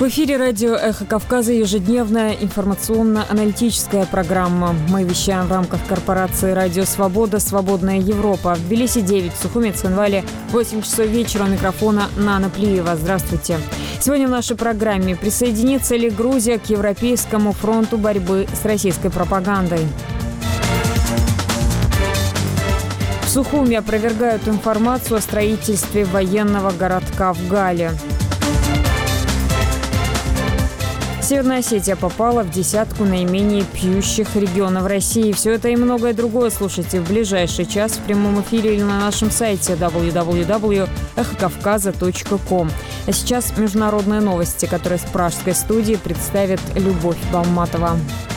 эфире радио «Эхо Кавказа» ежедневная информационно-аналитическая программа. Мы вещаем в рамках корпорации «Радио Свобода. Свободная Европа». В Тбилиси 9, в Сухуме, Цхинвале 8 часов вечера. У микрофона Нана Плиева. Здравствуйте. Сегодня в нашей программе: присоединится ли Грузия к Европейскому фронту борьбы с российской пропагандой? В Сухуме опровергают информацию о строительстве военного городка в Гале. Северная Осетия попала в десятку наименее пьющих регионов России. Все это и многое другое слушайте в ближайший час в прямом эфире или на нашем сайте www.эхокавказа.ком. А сейчас международные новости, которые с пражской студии представит Любовь Балматова.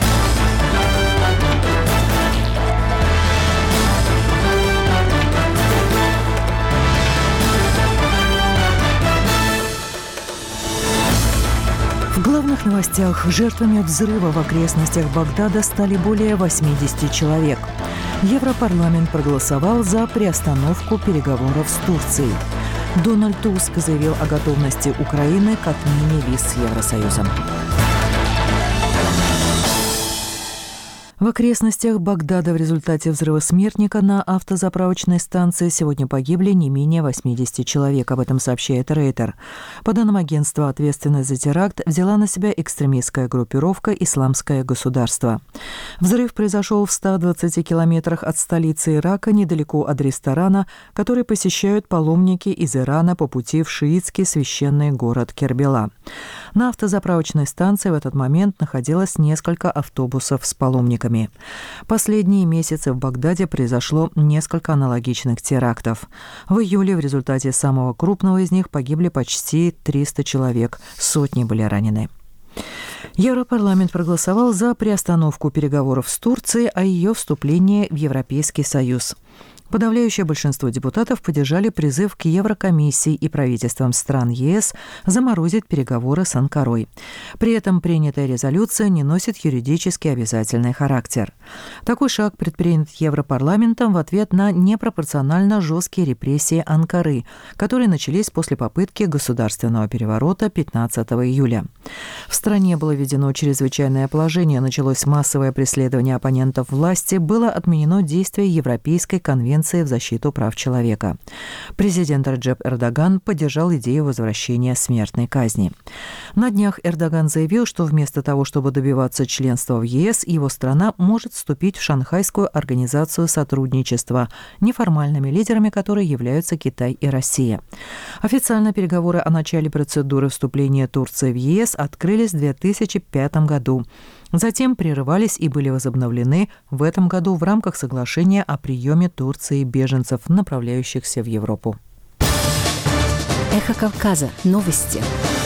В главных новостях: жертвами взрыва в окрестностях Багдада стали более 80 человек. Европарламент проголосовал за приостановку переговоров с Турцией. Дональд Туск заявил о готовности Украины к отмене виз с Евросоюзом. В окрестностях Багдада в результате взрыва смертника на автозаправочной станции сегодня погибли не менее 80 человек. Об этом сообщает Рейтер. По данным агентства, ответственность за теракт взяла на себя экстремистская группировка «Исламское государство». Взрыв произошел в 120 километрах от столицы Ирака, недалеко от ресторана, который посещают паломники из Ирана по пути в шиитский священный город Кербела. На автозаправочной станции в этот момент находилось несколько автобусов с паломниками. Последние месяцы в Багдаде произошло несколько аналогичных терактов. В июле в результате самого крупного из них погибли почти 300 человек, сотни были ранены. Европарламент проголосовал за приостановку переговоров с Турцией о ее вступлении в Европейский Союз. Подавляющее большинство депутатов поддержали призыв к Еврокомиссии и правительствам стран ЕС заморозить переговоры с Анкарой. При этом принятая резолюция не носит юридически обязательный характер. Такой шаг предпринят Европарламентом в ответ на непропорционально жесткие репрессии Анкары, которые начались после попытки государственного переворота 15 июля. В стране было введено чрезвычайное положение, началось массовое преследование оппонентов власти, было отменено действие Европейской конвенции в защиту прав человека. Президент Реджеп Эрдоган поддержал идею возвращения смертной казни. На днях Эрдоган заявил, что вместо того, чтобы добиваться членства в ЕС, его страна может вступить в Шанхайскую организацию сотрудничества, неформальными лидерами которой являются Китай и Россия. Официально переговоры о начале процедуры вступления Турции в ЕС открылись в 2005 году. Затем прерывались и были возобновлены в этом году в рамках соглашения о приеме Турции беженцев, направляющихся в Европу. Эхо Кавказа. Новости.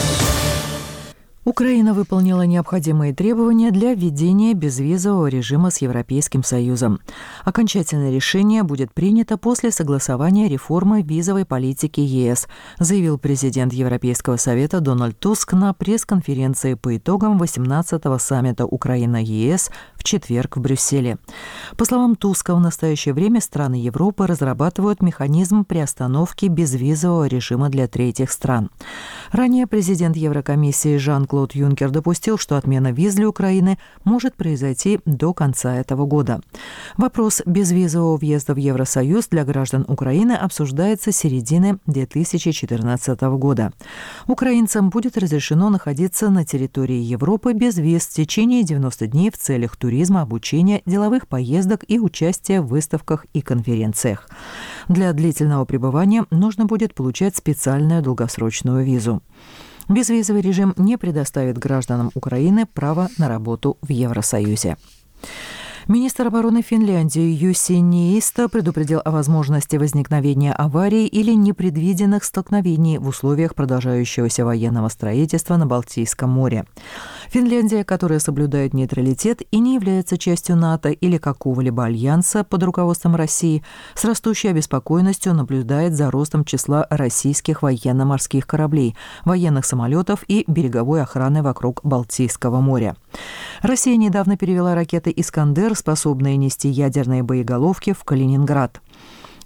Украина выполнила необходимые требования для введения безвизового режима с Европейским Союзом. Окончательное решение будет принято после согласования реформы визовой политики ЕС, заявил президент Европейского совета Дональд Туск на пресс-конференции по итогам 18-го саммита Украина-ЕС в четверг в Брюсселе. По словам Туска, в настоящее время страны Европы разрабатывают механизм приостановки безвизового режима для третьих стран. Ранее президент Еврокомиссии Жан-Клод Юнкер допустил, что отмена виз для Украины может произойти до конца этого года. Вопрос безвизового въезда в Евросоюз для граждан Украины обсуждается с середины 2014 года. Украинцам будет разрешено находиться на территории Европы без виз в течение 90 дней в целях туризма, обучения, деловых поездок и участия в выставках и конференциях. Для длительного пребывания нужно будет получать специальную долгосрочную визу. Безвизовый режим не предоставит гражданам Украины право на работу в Евросоюзе. Министр обороны Финляндии Юси Ниистö предупредил о возможности возникновения аварий или непредвиденных столкновений в условиях продолжающегося военного строительства на Балтийском море. Финляндия, которая соблюдает нейтралитет и не является частью НАТО или какого-либо альянса под руководством России, с растущей обеспокоенностью наблюдает за ростом числа российских военно-морских кораблей, военных самолетов и береговой охраны вокруг Балтийского моря. Россия недавно перевела ракеты «Искандер», способные нести ядерные боеголовки, в Калининград.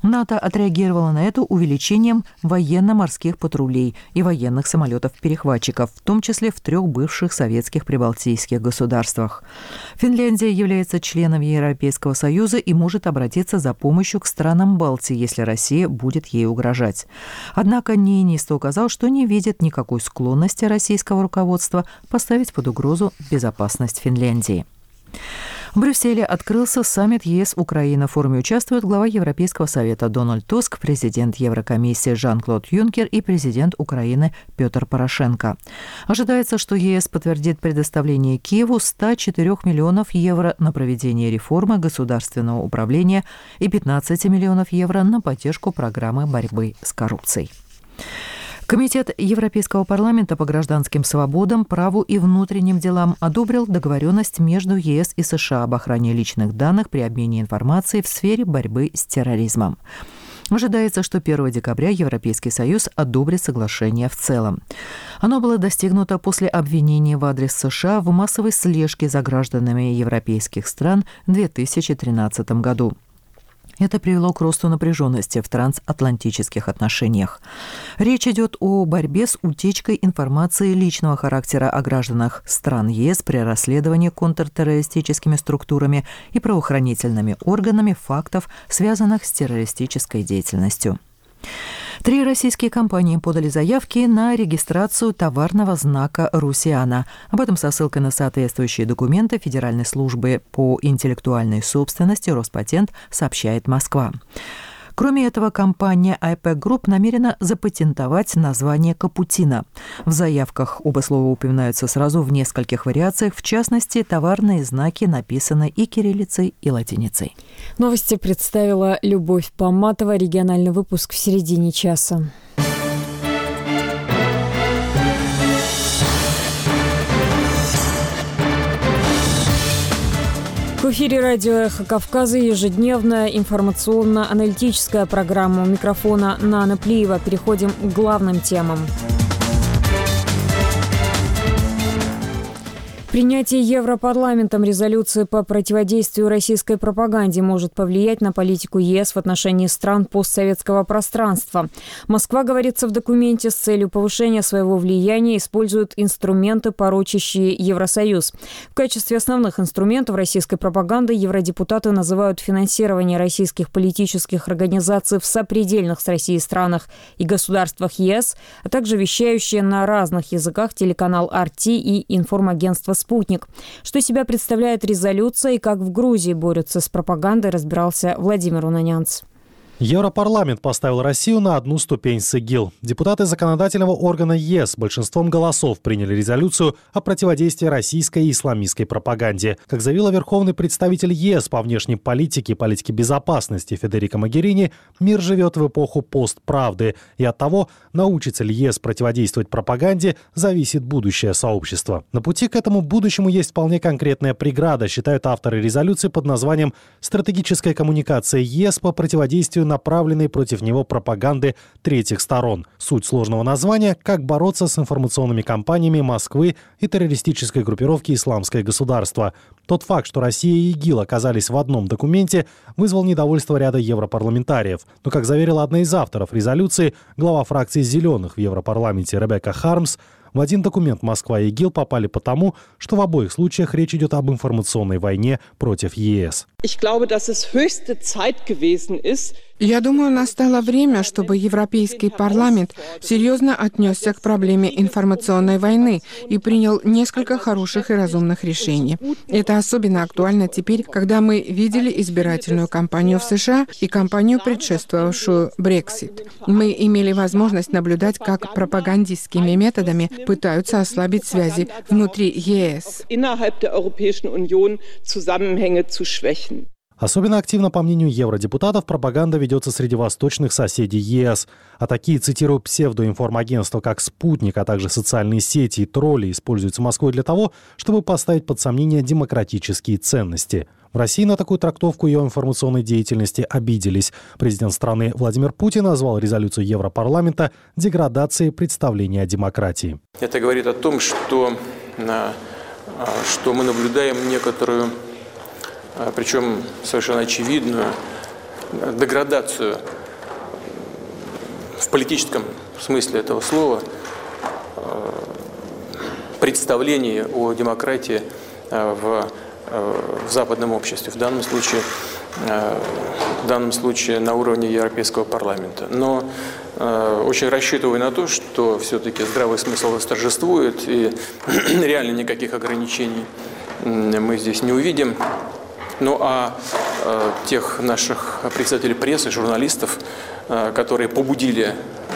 НАТО отреагировало на это увеличением военно-морских патрулей и военных самолетов-перехватчиков, в том числе в 3 бывших советских прибалтийских государствах. Финляндия является членом Европейского Союза и может обратиться за помощью к странам Балтии, если Россия будет ей угрожать. Однако Ниинистö указал, что не видит никакой склонности российского руководства поставить под угрозу безопасность Финляндии. В Брюсселе открылся саммит ЕС-Украина. В форуме участвуют глава Европейского совета Дональд Туск, президент Еврокомиссии Жан-Клод Юнкер и президент Украины Петр Порошенко. Ожидается, что ЕС подтвердит предоставление Киеву 104 миллионов евро на проведение реформы государственного управления и 15 миллионов евро на поддержку программы борьбы с коррупцией. Комитет Европейского парламента по гражданским свободам, праву и внутренним делам одобрил договоренность между ЕС и США об охране личных данных при обмене информацией в сфере борьбы с терроризмом. Ожидается, что 1 декабря Европейский Союз одобрит соглашение в целом. Оно было достигнуто после обвинения в адрес США в массовой слежке за гражданами европейских стран в 2013 году. Это привело к росту напряженности в трансатлантических отношениях. Речь идет о борьбе с утечкой информации личного характера о гражданах стран ЕС при расследовании контртеррористическими структурами и правоохранительными органами фактов, связанных с террористической деятельностью. 3 российские компании подали заявки на регистрацию товарного знака «Русиана». Об этом со ссылкой на соответствующие документы Федеральной службы по интеллектуальной собственности Роспатент сообщает Москва. Кроме этого, компания IPEC Group намерена запатентовать название «Капучино». В заявках оба слова упоминаются сразу в нескольких вариациях. В частности, товарные знаки написаны и кириллицей, и латиницей. Новости представила Любовь Поматова. Региональный выпуск в середине часа. В эфире радио «Эхо Кавказа» ежедневная информационно-аналитическая программа. У микрофона Нана Плиева. Переходим к главным темам. Принятие Европарламентом резолюции по противодействию российской пропаганде может повлиять на политику ЕС в отношении стран постсоветского пространства. Москва, говорится в документе, с целью повышения своего влияния использует инструменты, порочащие Евросоюз. В качестве основных инструментов российской пропаганды евродепутаты называют финансирование российских политических организаций в сопредельных с Россией странах и государствах ЕС, а также вещающие на разных языках телеканал RT и информагентство «Спутник». Что из себя представляет резолюция и как в Грузии борются с пропагандой, разбирался Владимир Унанянц. Европарламент поставил Россию на одну ступень с ИГИЛ. Депутаты законодательного органа ЕС большинством голосов приняли резолюцию о противодействии российской и исламистской пропаганде. Как заявила верховный представитель ЕС по внешней политике и политике безопасности Федерико Могерини, мир живет в эпоху постправды, и от того, научится ли ЕС противодействовать пропаганде, зависит будущее сообщества. На пути к этому будущему есть вполне конкретная преграда, считают авторы резолюции под названием «Стратегическая коммуникация ЕС по противодействию направленной против него пропаганды третьих сторон». Суть сложного названия – как бороться с информационными кампаниями Москвы и террористической группировки «Исламское государство». Тот факт, что Россия и ИГИЛ оказались в одном документе, вызвал недовольство ряда европарламентариев. Но, как заверила одна из авторов резолюции, глава фракции «Зеленых» в Европарламенте Ребекка Хармс, в один документ Москва и ИГИЛ попали потому, что в обоих случаях речь идет об информационной войне против ЕС. Я думаю, настало время, чтобы Европейский парламент серьезно отнесся к проблеме информационной войны и принял несколько хороших и разумных решений. Это особенно актуально теперь, когда мы видели избирательную кампанию в США и кампанию, предшествовавшую Brexit. Мы имели возможность наблюдать, как пропагандистскими методами пытаются ослабить связи внутри ЕС. Особенно активно, по мнению евродепутатов, пропаганда ведется среди восточных соседей ЕС. А такие, цитирую, псевдоинформагентства, как «Спутник», а также социальные сети и тролли используются Москвой для того, чтобы поставить под сомнение демократические ценности. В России на такую трактовку ее информационной деятельности обиделись. Президент страны Владимир Путин назвал резолюцию Европарламента деградацией представления о демократии. Это говорит о том, что мы наблюдаем некоторую, причем совершенно очевидную, деградацию в политическом смысле этого слова представлений о демократии в западном обществе, в данном случае на уровне Европейского парламента. Но очень рассчитываю на то, что все-таки здравый смысл восторжествует, и реально никаких ограничений мы здесь не увидим. Ну а тех наших представителей прессы, журналистов, которые побудили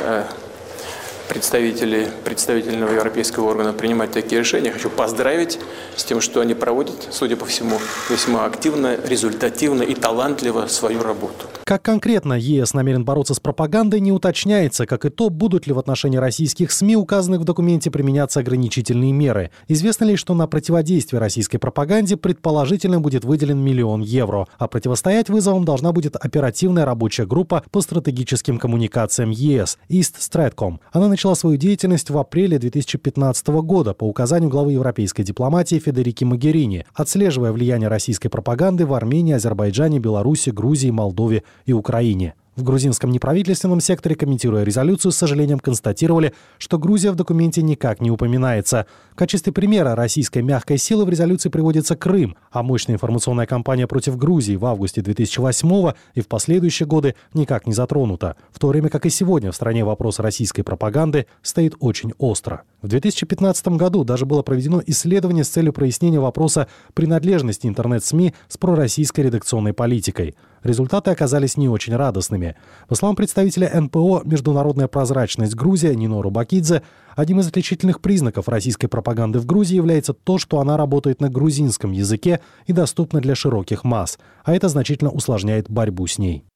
представительного европейского органа принимать такие решения, хочу поздравить с тем, что они проводят, судя по всему, весьма активно, результативно и талантливо свою работу. Как конкретно ЕС намерен бороться с пропагандой, не уточняется, как и то, будут ли в отношении российских СМИ, указанных в документе, применяться ограничительные меры. Известно лишь, что на противодействие российской пропаганде предположительно будет выделен 1 000 000 евро, а противостоять вызовам должна будет оперативная рабочая группа по стратегическим коммуникациям ЕС East Stratcom. Она начала свою деятельность в апреле 2015 года по указанию главы европейской дипломатии Федерики Могерини, отслеживая влияние российской пропаганды в Армении, Азербайджане, Беларуси, Грузии, Молдове и Украине. В грузинском неправительственном секторе, комментируя резолюцию, с сожалением констатировали, что Грузия в документе никак не упоминается. В качестве примера российской мягкой силы в резолюции приводится Крым, а мощная информационная кампания против Грузии в августе 2008 и в последующие годы никак не затронута, в то время как и сегодня в стране вопрос российской пропаганды стоит очень остро. В 2015 году даже было проведено исследование с целью прояснения вопроса принадлежности интернет-СМИ с пророссийской редакционной политикой. Результаты оказались не очень радостными. По словам представителя НПО «Международная прозрачность Грузия» Нино Рубакидзе, одним из отличительных признаков российской пропаганды в Грузии является то, что она работает на грузинском языке и доступна для широких масс, а это значительно усложняет борьбу с ней.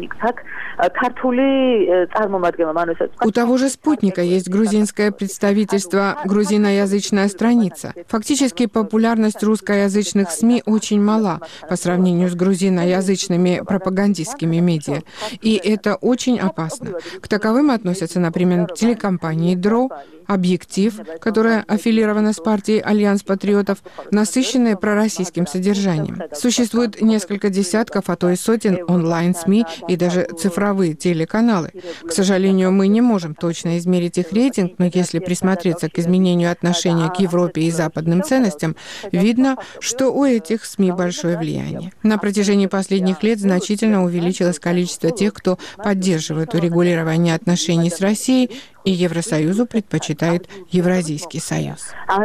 У того же «Спутника» есть грузинское представительство, грузиноязычная страница. Фактически популярность русскоязычных СМИ очень мала по сравнению с грузиноязычными пропагандистскими медиа. И это очень опасно. К таковым относятся, например, телекомпании «ДРО», «Объектив», которая аффилирована с партией «Альянс патриотов», насыщенная пророссийским содержанием. Существует несколько десятков, а то и сотен онлайн-СМИ и даже цифровые телеканалы. К сожалению, мы не можем точно измерить их рейтинг, но если присмотреться к изменению отношения к Европе и западным ценностям, видно, что у этих СМИ большое влияние. На протяжении последних лет значительно увеличилось количество тех, кто поддерживает урегулирование отношений с Россией, и Евросоюзу предпочитает Евразийский союз.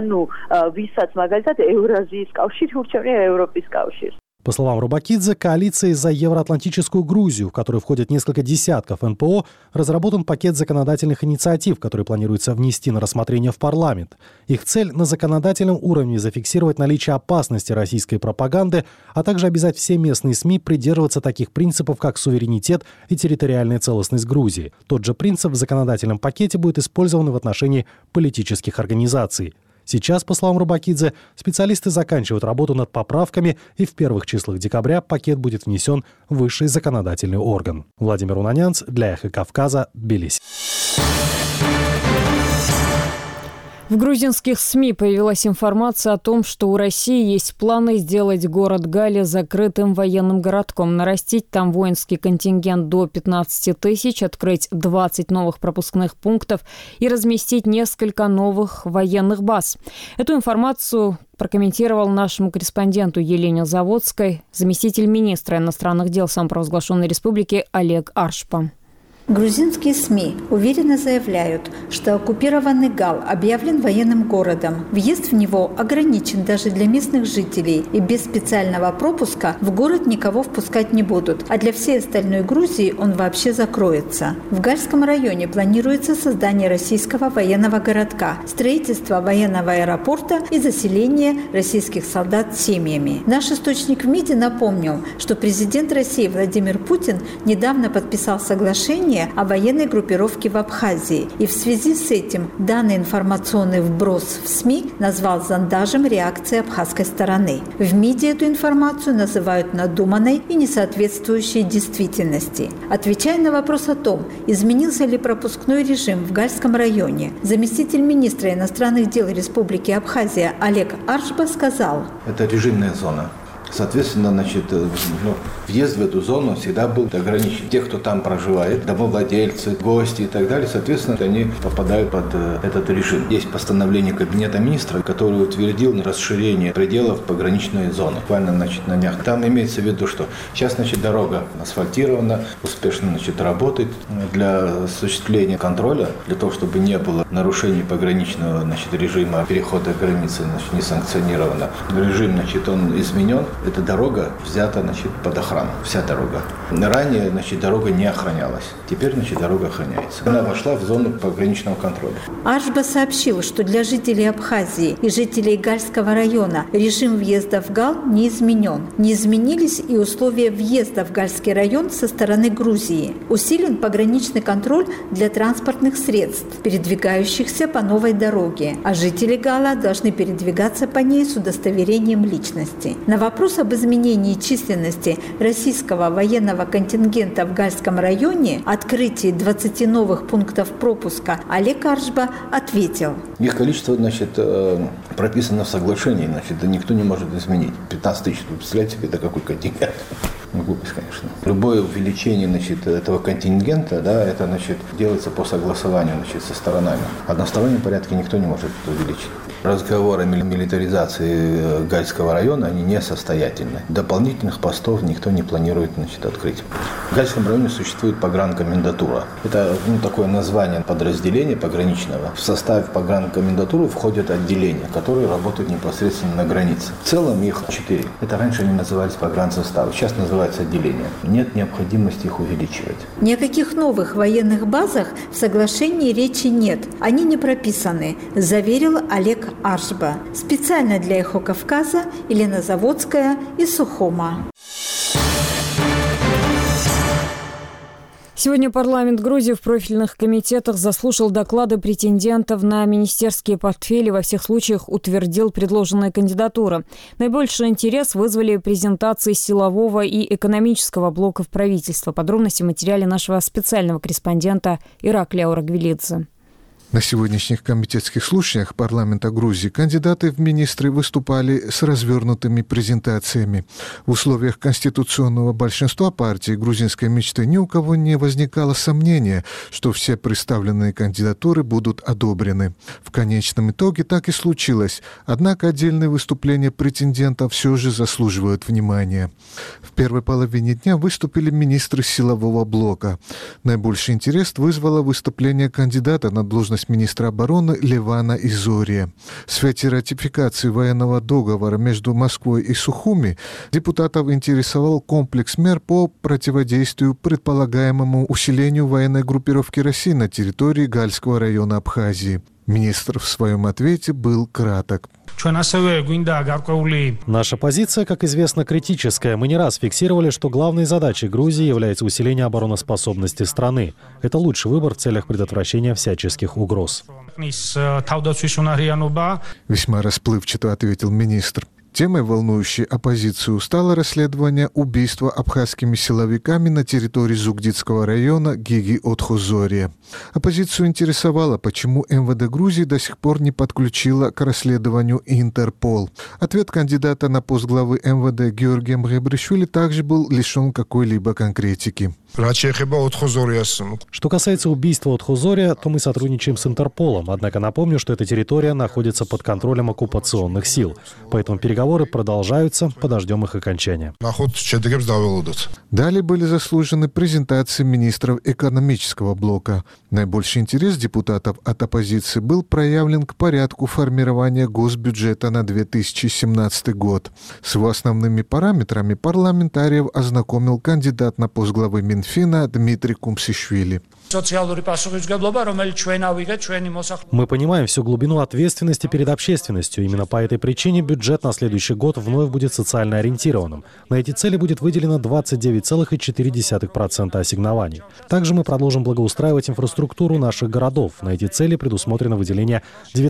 По словам Рубакидзе, коалицией за евроатлантическую Грузию, в которую входят несколько десятков НПО, разработан пакет законодательных инициатив, который планируется внести на рассмотрение в парламент. Их цель – на законодательном уровне зафиксировать наличие опасности российской пропаганды, а также обязать все местные СМИ придерживаться таких принципов, как суверенитет и территориальная целостность Грузии. Тот же принцип в законодательном пакете будет использован в отношении политических организаций. Сейчас, по словам Рубакидзе, специалисты заканчивают работу над поправками, и в первых числах декабря пакет будет внесен в высший законодательный орган. Владимир Унанянц для «Эхо Кавказа», Тбилиси. В грузинских СМИ появилась информация о том, что у России есть планы сделать город Гали закрытым военным городком, нарастить там воинский контингент до 15 тысяч, открыть 20 новых пропускных пунктов и разместить несколько новых военных баз. Эту информацию прокомментировал нашему корреспонденту Елене Заводской заместитель министра иностранных дел самопровозглашенной республики Олег Аршпа. Грузинские СМИ уверенно заявляют, что оккупированный Гал объявлен военным городом. Въезд в него ограничен даже для местных жителей, и без специального пропуска в город никого впускать не будут, а для всей остальной Грузии он вообще закроется. В Гальском районе планируется создание российского военного городка, строительство военного аэропорта и заселение российских солдат семьями. Наш источник в МИДе напомнил, что президент России Владимир Путин недавно подписал соглашение о военной группировке в Абхазии. И в связи с этим данный информационный вброс в СМИ назвал зондажем реакции абхазской стороны. В МИДе эту информацию называют надуманной и несоответствующей действительности. Отвечая на вопрос о том, изменился ли пропускной режим в Гальском районе, заместитель министра иностранных дел Республики Абхазия Олег Аршпа сказал: это режимная зона. Соответственно, въезд в эту зону всегда был ограничен. Те, кто там проживает, домовладельцы, гости и так далее, соответственно, они попадают под этот режим. Есть постановление Кабинета министров, который утвердил расширение пределов пограничной зоны. Буквально, на днях. Там имеется в виду, что сейчас, дорога асфальтирована, успешно, работает для осуществления контроля, для того, чтобы не было нарушений пограничного, режима перехода границы, не санкционировано. Режим, он изменен. Эта дорога взята, под охрану. Вся дорога. Ранее, дорога не охранялась. Теперь, дорога охраняется. Она вошла в зону пограничного контроля. Аршба сообщил, что для жителей Абхазии и жителей Гальского района режим въезда в Гал не изменен. Не изменились и условия въезда в Гальский район со стороны Грузии. Усилен пограничный контроль для транспортных средств, передвигающихся по новой дороге, а жители Гала должны передвигаться по ней с удостоверением личности. На вопрос об изменении численности российского военного контингента в Гальском районе, открытии 20 новых пунктов пропуска, Олег Аршба ответил. Их количество, прописано в соглашении, никто не может изменить. 15 тысяч, вы представляете себе, это какой контингент? Глупость, конечно. Любое увеличение, этого контингента, это, делается по согласованию, со сторонами. В одностороннем порядке никто не может это увеличить. Разговоры о милитаризации Гальского района, они несостоятельны. Дополнительных постов никто не планирует, открыть. В Гальском районе существует погранкомендатура. Это, такое название подразделения пограничного. В состав погранкомендатуры входят отделения, которые работают непосредственно на границе. В целом их 4. Это раньше они назывались погрансоставы, сейчас называются отделения. Нет необходимости их увеличивать. Ни о каких новых военных базах в соглашении речи нет. Они не прописаны, заверил Олег Аршба. Специально для «Эхо Кавказа» Елена Заводская из Сухума. Сегодня парламент Грузии в профильных комитетах заслушал доклады претендентов на министерские портфели, во всех случаях утвердил предложенные кандидатуры. Наибольший интерес вызвали презентации силового и экономического блоков правительства. Подробности в материале нашего специального корреспондента Ираклия Орагвелидзе. На сегодняшних комитетских слушаниях парламента Грузии кандидаты в министры выступали с развернутыми презентациями. В условиях конституционного большинства партии грузинской мечты ни у кого не возникало сомнения, что все представленные кандидатуры будут одобрены. В конечном итоге так и случилось, однако отдельные выступления претендентов все же заслуживают внимания. В первой половине дня выступили министры силового блока. Наибольший интерес вызвало выступление кандидата на должность министра обороны Левана Изория. В свете ратификации военного договора между Москвой и Сухуми депутатов интересовал комплекс мер по противодействию предполагаемому усилению военной группировки России на территории Гальского района Абхазии. Министр в своем ответе был краток. Наша позиция, как известно, критическая. Мы не раз фиксировали, что главной задачей Грузии является усиление обороноспособности страны. Это лучший выбор в целях предотвращения всяческих угроз. Весьма расплывчато ответил министр. Темой, волнующей оппозицию, стало расследование убийства абхазскими силовиками на территории Зугдидского района Гиги Отхозория. Оппозицию интересовало, почему МВД Грузии до сих пор не подключила к расследованию Интерпол. Ответ кандидата на пост главы МВД Георгия Мгебришвили также был лишен какой-либо конкретики. Что касается убийства Отхозория, то мы сотрудничаем с Интерполом. Однако напомню, что эта территория находится под контролем оккупационных сил. Поэтому переговоры продолжаются, подождем их окончания. Далее были заслужены презентации министров экономического блока. Наибольший интерес депутатов от оппозиции был проявлен к порядку формирования госбюджета на 2017 год. С его основными параметрами парламентариев ознакомил кандидат на пост главы Минфина Дмитрий Кумсишвили. Мы понимаем всю глубину ответственности перед общественностью. Именно по этой причине бюджет на следующий год вновь будет социально ориентированным. На эти цели будет выделено 29,4% ассигнований. Также мы продолжим благоустраивать инфраструктуру наших городов. На эти цели предусмотрено выделение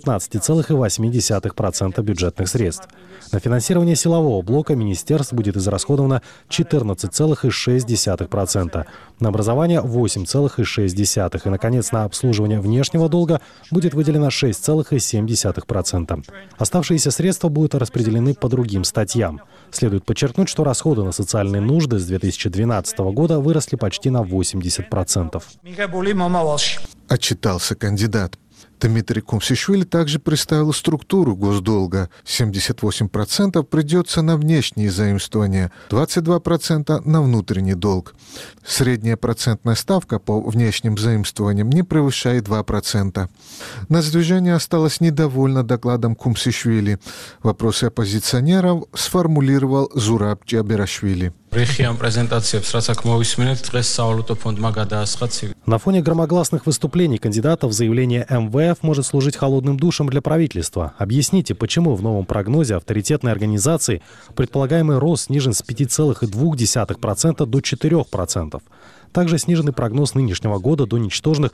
19,8% бюджетных средств. На финансирование силового блока министерств будет израсходовано 14,6%. на образование 8,6%. И, наконец, на обслуживание внешнего долга будет выделено 6,7%. Оставшиеся средства будут распределены по другим статьям. Следует подчеркнуть, что расходы на социальные нужды с 2012 года выросли почти на 80%. Отчитался кандидат. Дмитрий Кумсишвили также представил структуру госдолга. 78% придется на внешние заимствования, 22% на внутренний долг. Средняя процентная ставка по внешним заимствованиям не превышает 2%. Нацдвижение осталось недовольно докладом Кумсишвили. Вопросы оппозиционеров сформулировал Зураб Джаберашвили. На фоне громогласных выступлений кандидатов заявление МВФ может служить холодным душем для правительства. Объясните, почему в новом прогнозе авторитетной организации предполагаемый рост снижен с 5,2% до 4%. Также сниженный прогноз нынешнего года до ничтожных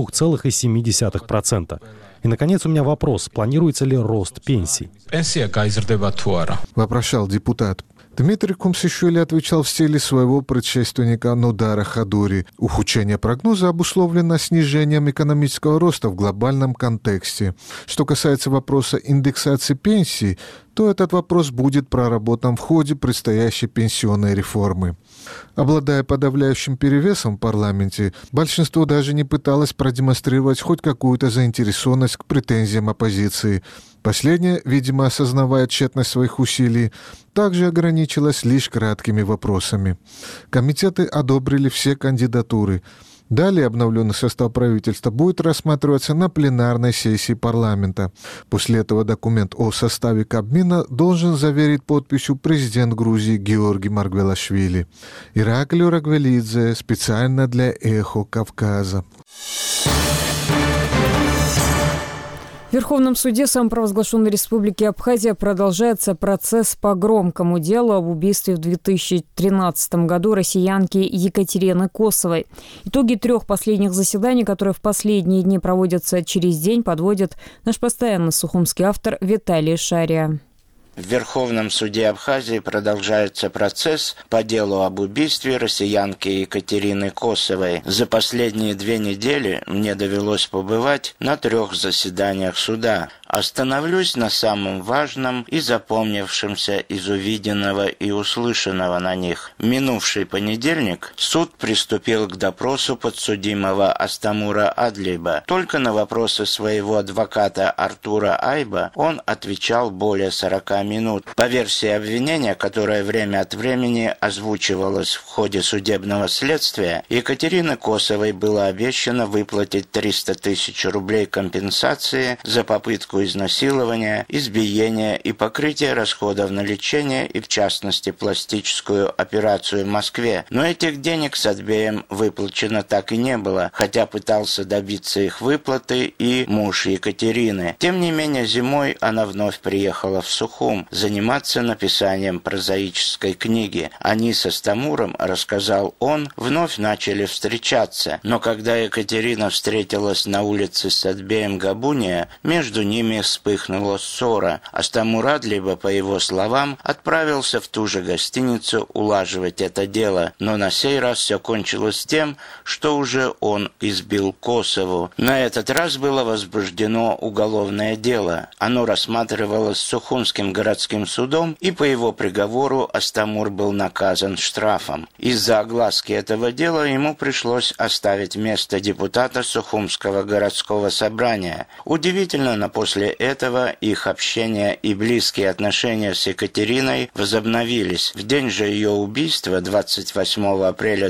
2,7%. И, наконец, у меня вопрос. Планируется ли рост пенсий? Вопрошал депутат. Дмитрий Кумсишвили отвечал в стиле своего предшественника Нодара Хадури. Ухудшение прогноза обусловлено снижением экономического роста в глобальном контексте. Что касается вопроса индексации пенсий, то этот вопрос будет проработан в ходе предстоящей пенсионной реформы. Обладая подавляющим перевесом в парламенте, большинство даже не пыталось продемонстрировать хоть какую-то заинтересованность к претензиям оппозиции. Последняя, видимо, осознавая тщетность своих усилий, также ограничилась лишь краткими вопросами. Комитеты одобрили все кандидатуры. Далее обновленный состав правительства будет рассматриваться на пленарной сессии парламента. После этого документ о составе Кабмина должен заверить подписью президент Грузии Георгий Маргвелашвили. Ираклий Рагвелидзе специально для «Эхо Кавказа». В Верховном суде самопровозглашенной Республики Абхазия продолжается процесс по громкому делу об убийстве в 2013 году россиянки Екатерины Косовой. Итоги 3 последних заседаний, которые в последние дни проводятся через день, подводит наш постоянный сухумский автор Виталий Шария. В Верховном суде Абхазии продолжается процесс по делу об убийстве россиянки Екатерины Косовой. За последние 2 недели мне довелось побывать на 3 заседаниях суда. Остановлюсь на самом важном и запомнившемся из увиденного и услышанного на них. В минувший понедельник суд приступил к допросу подсудимого Астамура Адлиба. Только на вопросы своего адвоката Артура Айба он отвечал более 40 минут. По версии обвинения, которая время от времени озвучивалась в ходе судебного следствия, Екатерине Косовой было обещано выплатить 300 тысяч рублей компенсации за попытку изнасилования, избиения и покрытия расходов на лечение и, в частности, пластическую операцию в Москве. Но этих денег с отбеем выплачено так и не было, хотя пытался добиться их выплаты и муж Екатерины. Тем не менее, зимой она вновь приехала в Сухум заниматься написанием прозаической книги. Они со Астамуром, рассказал он, вновь начали встречаться. Но когда Екатерина встретилась на улице с Адбеем Габуния, между ними вспыхнула ссора. Астамур Адлиба, по его словам, отправился в ту же гостиницу улаживать это дело. Но на сей раз все кончилось тем, что уже он избил Косову. На этот раз было возбуждено уголовное дело. Оно рассматривалось Сухумским городским судом, и по его приговору Астамур был наказан штрафом. Из-за огласки этого дела ему пришлось оставить место депутата Сухумского городского собрания. Удивительно, но после этого их общение и близкие отношения с Екатериной возобновились. В день же ее убийства, 28 апреля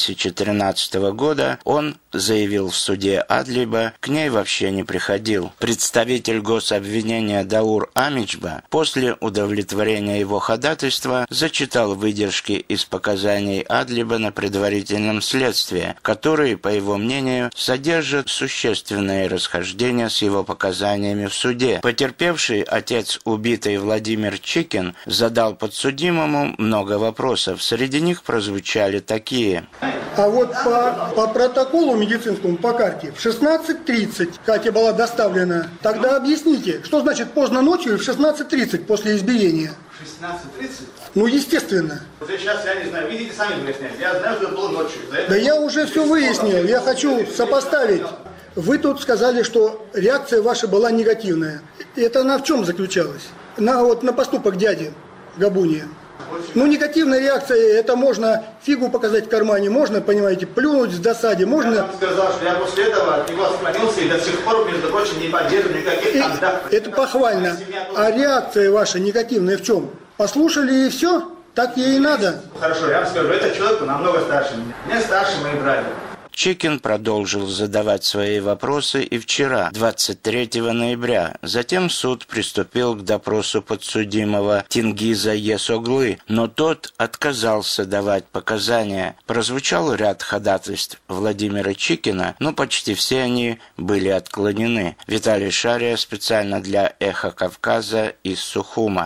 2013 года, он заявил в суде Адлиба, к ней вообще не приходил. Представитель гособвинения Даур Амичба после удовлетворения его ходатайства зачитал выдержки из показаний Адлиба на предварительном следствии, которые, по его мнению, содержат существенные расхождения с его показаниями в суде. Потерпевший, отец убитой Владимир Чикин, задал подсудимому много вопросов. Среди них прозвучали такие. А вот по протоколу медицинскому, по карте, в 16:30 Катя была доставлена. Тогда объясните, что значит поздно ночью и в 16:30 после избиения? 16:30? Ну, естественно. Сейчас, я не знаю, видите, сами выясняете. Я знаю, что это было ночью. Да я уже все выяснил. Я хочу сопоставить. Вы тут сказали, что реакция ваша была негативная. Это она в чем заключалась? На поступок дяди Габуния. Ну, негативная реакция, это можно фигу показать в кармане, можно, понимаете, плюнуть в досаде, можно... Я вам сказал, что я после этого от него отклонился и до сих пор, между прочим, не поддерживаю никаких контактов. Это похвально. А реакция ваша негативная в чем? Послушали и все? Так ей и надо. Хорошо, я вам скажу, этот человек намного старше меня. Меня старше мои братья. Чикин продолжил задавать свои вопросы и вчера, 23 ноября. Затем суд приступил к допросу подсудимого Тенгиза Есоглы, но тот отказался давать показания. Прозвучал ряд ходатайств Владимира Чикина, но почти все они были отклонены. Виталий Шария специально для «Эхо Кавказа» из Сухума.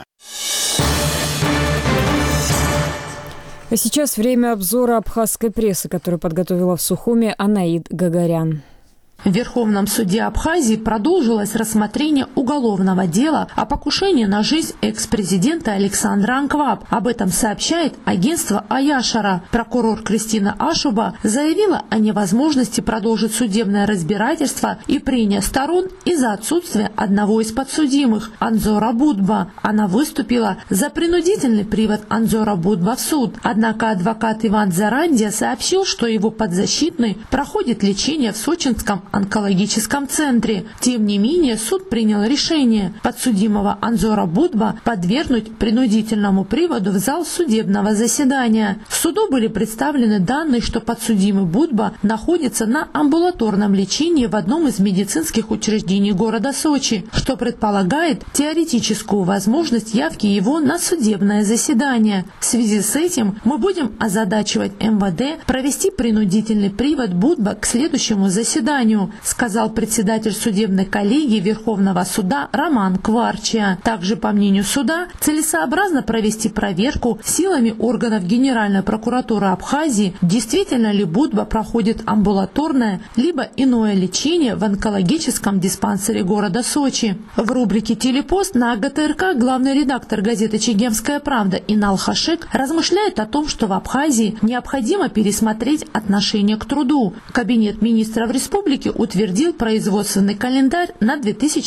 А сейчас время обзора абхазской прессы, которую подготовила в Сухуме Анаид Гагарян. В Верховном суде Абхазии продолжилось рассмотрение уголовного дела о покушении на жизнь экс-президента Александра Анкваб. Об этом сообщает агентство Аяшара. Прокурор Кристина Ашуба заявила о невозможности продолжить судебное разбирательство и прения сторон из-за отсутствия одного из подсудимых – Анзора Будба. Она выступила за принудительный привод Анзора Будба в суд. Однако адвокат Иван Зарандия сообщил, что его подзащитный проходит лечение в Сочинском онкологическом центре. Тем не менее, суд принял решение подсудимого Анзора Будба подвергнуть принудительному приводу в зал судебного заседания. В суду были представлены данные, что подсудимый Будба находится на амбулаторном лечении в одном из медицинских учреждений города Сочи, что предполагает теоретическую возможность явки его на судебное заседание. В связи с этим мы будем озадачивать МВД провести принудительный привод Будба к следующему заседанию, сказал председатель судебной коллегии Верховного суда Роман Кварчия. Также, по мнению суда, целесообразно провести проверку силами органов Генеральной прокуратуры Абхазии, действительно ли Будба проходит амбулаторное либо иное лечение в онкологическом диспансере города Сочи. В рубрике «Телепост» на ГТРК главный редактор газеты «Чегемская правда» Инал Хашек размышляет о том, что в Абхазии необходимо пересмотреть отношение к труду. Кабинет министров республики утвердил производственный календарь на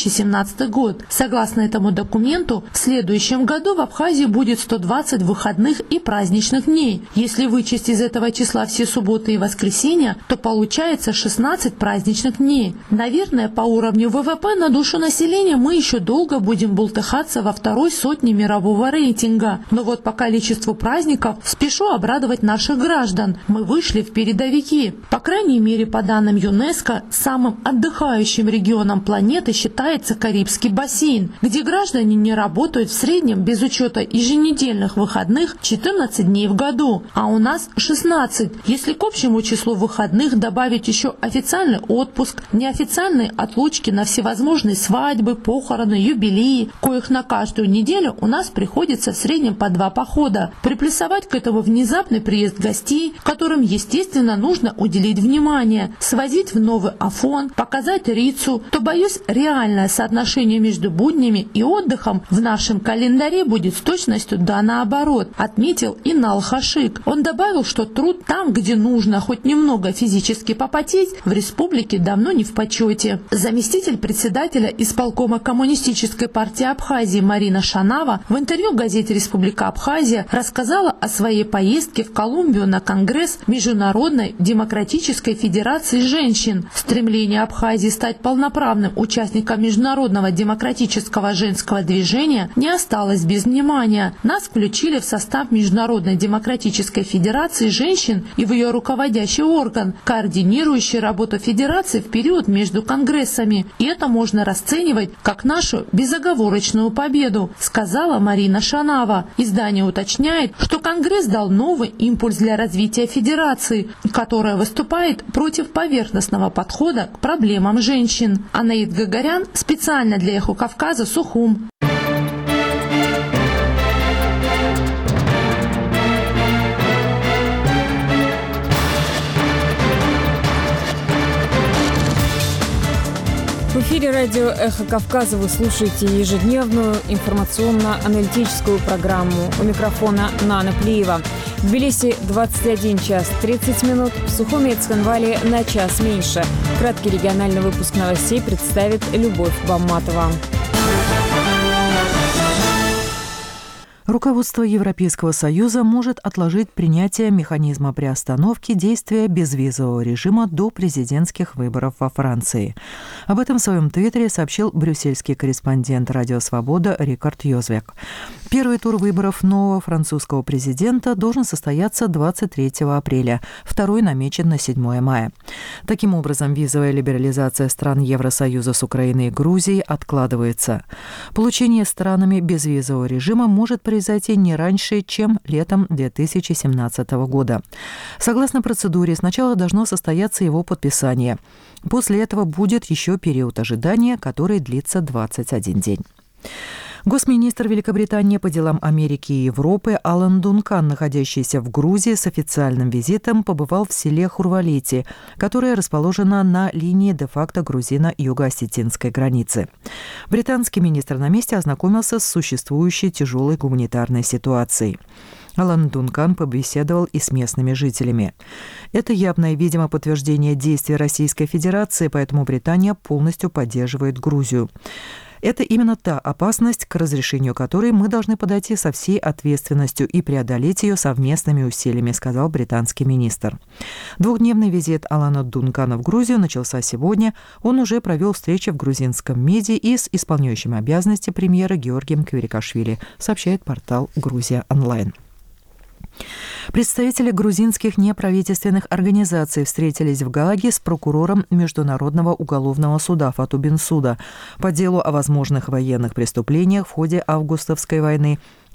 2017 год. Согласно этому документу, в следующем году в Абхазии будет 120 выходных и праздничных дней. Если вычесть из этого числа все субботы и воскресенья, то получается 16 праздничных дней. Наверное, по уровню ВВП на душу населения мы еще долго будем бултыхаться во второй сотне мирового рейтинга. Но вот по количеству праздников спешу обрадовать наших граждан. Мы вышли в передовики. По крайней мере, по данным ЮНЕСКО, самым отдыхающим регионом планеты считается Карибский бассейн, где граждане не работают в среднем без учета еженедельных выходных 14 дней в году, а у нас 16. Если к общему числу выходных добавить еще официальный отпуск, неофициальные отлучки на всевозможные свадьбы, похороны, юбилеи, коих на каждую неделю у нас приходится в среднем по 2 похода, приплюсовать к этому внезапный приезд гостей, которым, естественно, нужно уделить внимание, свозить в Новый Афон, показать Рицу, то, боюсь, реальное соотношение между буднями и отдыхом в нашем календаре будет с точностью да наоборот, отметил Инал Хашик. Он добавил, что труд там, где нужно хоть немного физически попотеть, в республике давно не в почете. Заместитель председателя исполкома Коммунистической партии Абхазии Марина Шанава в интервью газете «Республика Абхазия» рассказала о своей поездке в Колумбию на Конгресс Международной демократической федерации женщин. Стремление Абхазии стать полноправным участником международного демократического женского движения не осталось без внимания. Нас включили в состав Международной демократической федерации женщин и в ее руководящий орган, координирующий работу федерации в период между конгрессами. И это можно расценивать как нашу безоговорочную победу, сказала Марина Шанава. Издание уточняет, что Конгресс дал новый импульс для развития федерации, которая выступает против поверхностного подхода к проблемам женщин. Анаид Гагарян специально для «Эхо Кавказа», Сухум. В эфире эфире радио «Эхо Кавказа» вы слушаете ежедневную информационно-аналитическую программу. У микрофона Нана Плиева. В Тбилиси 21 час 30 минут, в Сухуми и Цхинвале на час меньше. Краткий региональный выпуск новостей представит Любовь Бамматова. Руководство Европейского Союза может отложить принятие механизма приостановки действия безвизового режима до президентских выборов во Франции. Об этом в своем твиттере сообщил брюссельский корреспондент «Радио Свобода» Рикард Йозвек. Первый тур выборов нового французского президента должен состояться 23 апреля, второй намечен на 7 мая. Таким образом, визовая либерализация стран Евросоюза с Украиной и Грузией откладывается. Получение странами безвизового режима может произойти не раньше, чем летом 2017 года. Согласно процедуре, сначала должно состояться его подписание. После этого будет еще период ожидания, который длится 21 день. Госминистр Великобритании по делам Америки и Европы Алан Дункан, находящийся в Грузии с официальным визитом, побывал в селе Хурвалити, которое расположено на линии де-факто грузино-юго-осетинской границы. Британский министр на месте ознакомился с существующей тяжелой гуманитарной ситуацией. Алан Дункан побеседовал и с местными жителями. Это явное, видимо, подтверждение действий Российской Федерации, поэтому Британия полностью поддерживает Грузию. Это именно та опасность, к разрешению которой мы должны подойти со всей ответственностью и преодолеть ее совместными усилиями, сказал британский министр. Двухдневный визит Алана Дункана в Грузию начался сегодня. Он уже провел встречи в грузинском МИДе и с исполняющим обязанности премьера Георгием Квирикашвили, сообщает портал «Грузия онлайн». Представители грузинских неправительственных организаций встретились в Гааге с прокурором Международного уголовного суда Фату Бенсуда по делу о возможных военных преступлениях в ходе августовской войны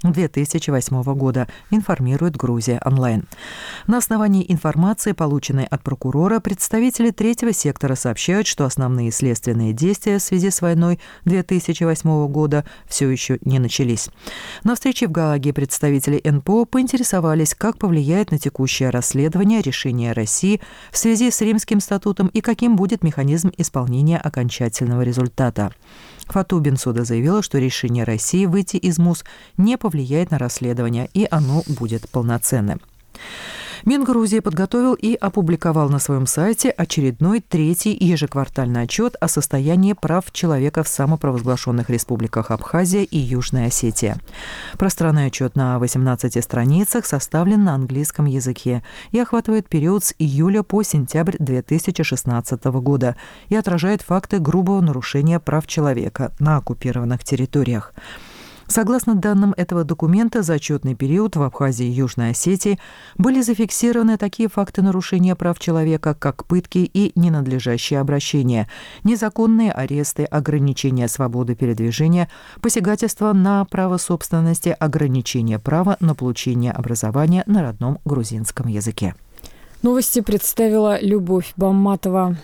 2008 года, информирует «Грузия онлайн». На основании информации, полученной от прокурора, представители третьего сектора сообщают, что основные следственные действия в связи с войной 2008 года все еще не начались. На встрече в Гааге представители НПО поинтересовались, как повлияет на текущее расследование решение России в связи с Римским статутом и каким будет механизм исполнения окончательного результата. Фату Бенсуда заявила, что решение России выйти из МУС не повлияет на расследование, и оно будет полноценным. Мингрузии подготовил и опубликовал на своем сайте очередной третий ежеквартальный отчет о состоянии прав человека в самопровозглашенных республиках Абхазия и Южная Осетия. Пространный отчет на 18 страницах составлен на английском языке и охватывает период с июля по сентябрь 2016 года и отражает факты грубого нарушения прав человека на оккупированных территориях. Согласно данным этого документа, за отчетный период в Абхазии и Южной Осетии были зафиксированы такие факты нарушения прав человека, как пытки и ненадлежащее обращение, незаконные аресты, ограничения свободы передвижения, посягательство на право собственности, ограничение права на получение образования на родном грузинском языке. Новости представила Любовь Бамматова.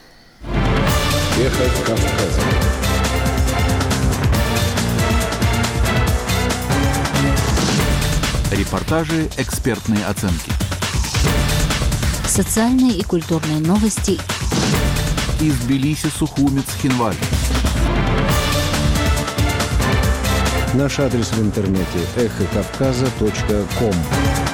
Эхо Кавказа. Репортажи, экспертные оценки. Социальные и культурные новости. Из Тбилиси, Сухуми, Цхинвали. Наш адрес в интернете эхокавказа.ком.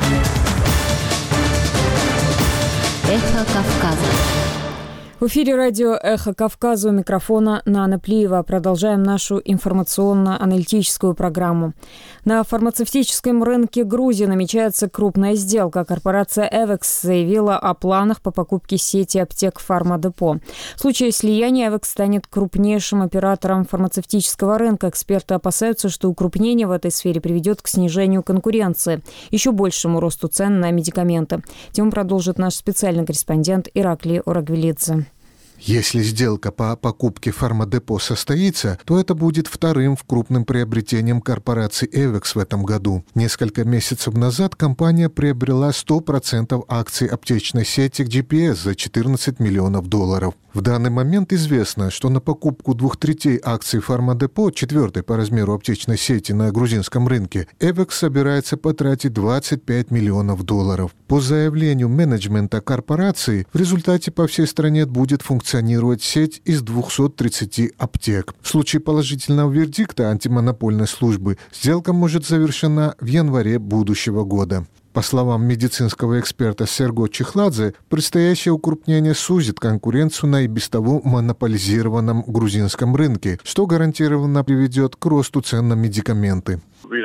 Эхо Кавказа. В эфире радио «Эхо Кавказа», у микрофона Нана Плиева. Продолжаем нашу информационно-аналитическую программу. На фармацевтическом рынке Грузии намечается крупная сделка. Корпорация «Эвекс» заявила о планах по покупке сети аптек «Фармадепо». В случае слияния «Эвекс» станет крупнейшим оператором фармацевтического рынка. Эксперты опасаются, что укрупнение в этой сфере приведет к снижению конкуренции, еще большему росту цен на медикаменты. Тему продолжит наш специальный корреспондент Ираклий Орагвелидзе. Если сделка по покупке Фармадепо состоится, то это будет вторым в крупным приобретением корпорации «Эвекс» в этом году. Несколько месяцев назад компания приобрела 100% акций аптечной сети GPS за $14 миллионов. В данный момент известно, что на покупку 2/3 акций Фармадепо, 4-й по размеру аптечной сети на грузинском рынке, Эвекс собирается потратить $25 миллионов. По заявлению менеджмента корпорации, в результате по всей стране будет функционировать сеть из 230 аптек. В случае положительного вердикта антимонопольной службы сделка может завершена в январе будущего года. По словам медицинского эксперта Серго Чехладзе, предстоящее укрупнение сузит конкуренцию на и без того монополизированном грузинском рынке, что гарантированно приведет к росту цен на медикаменты.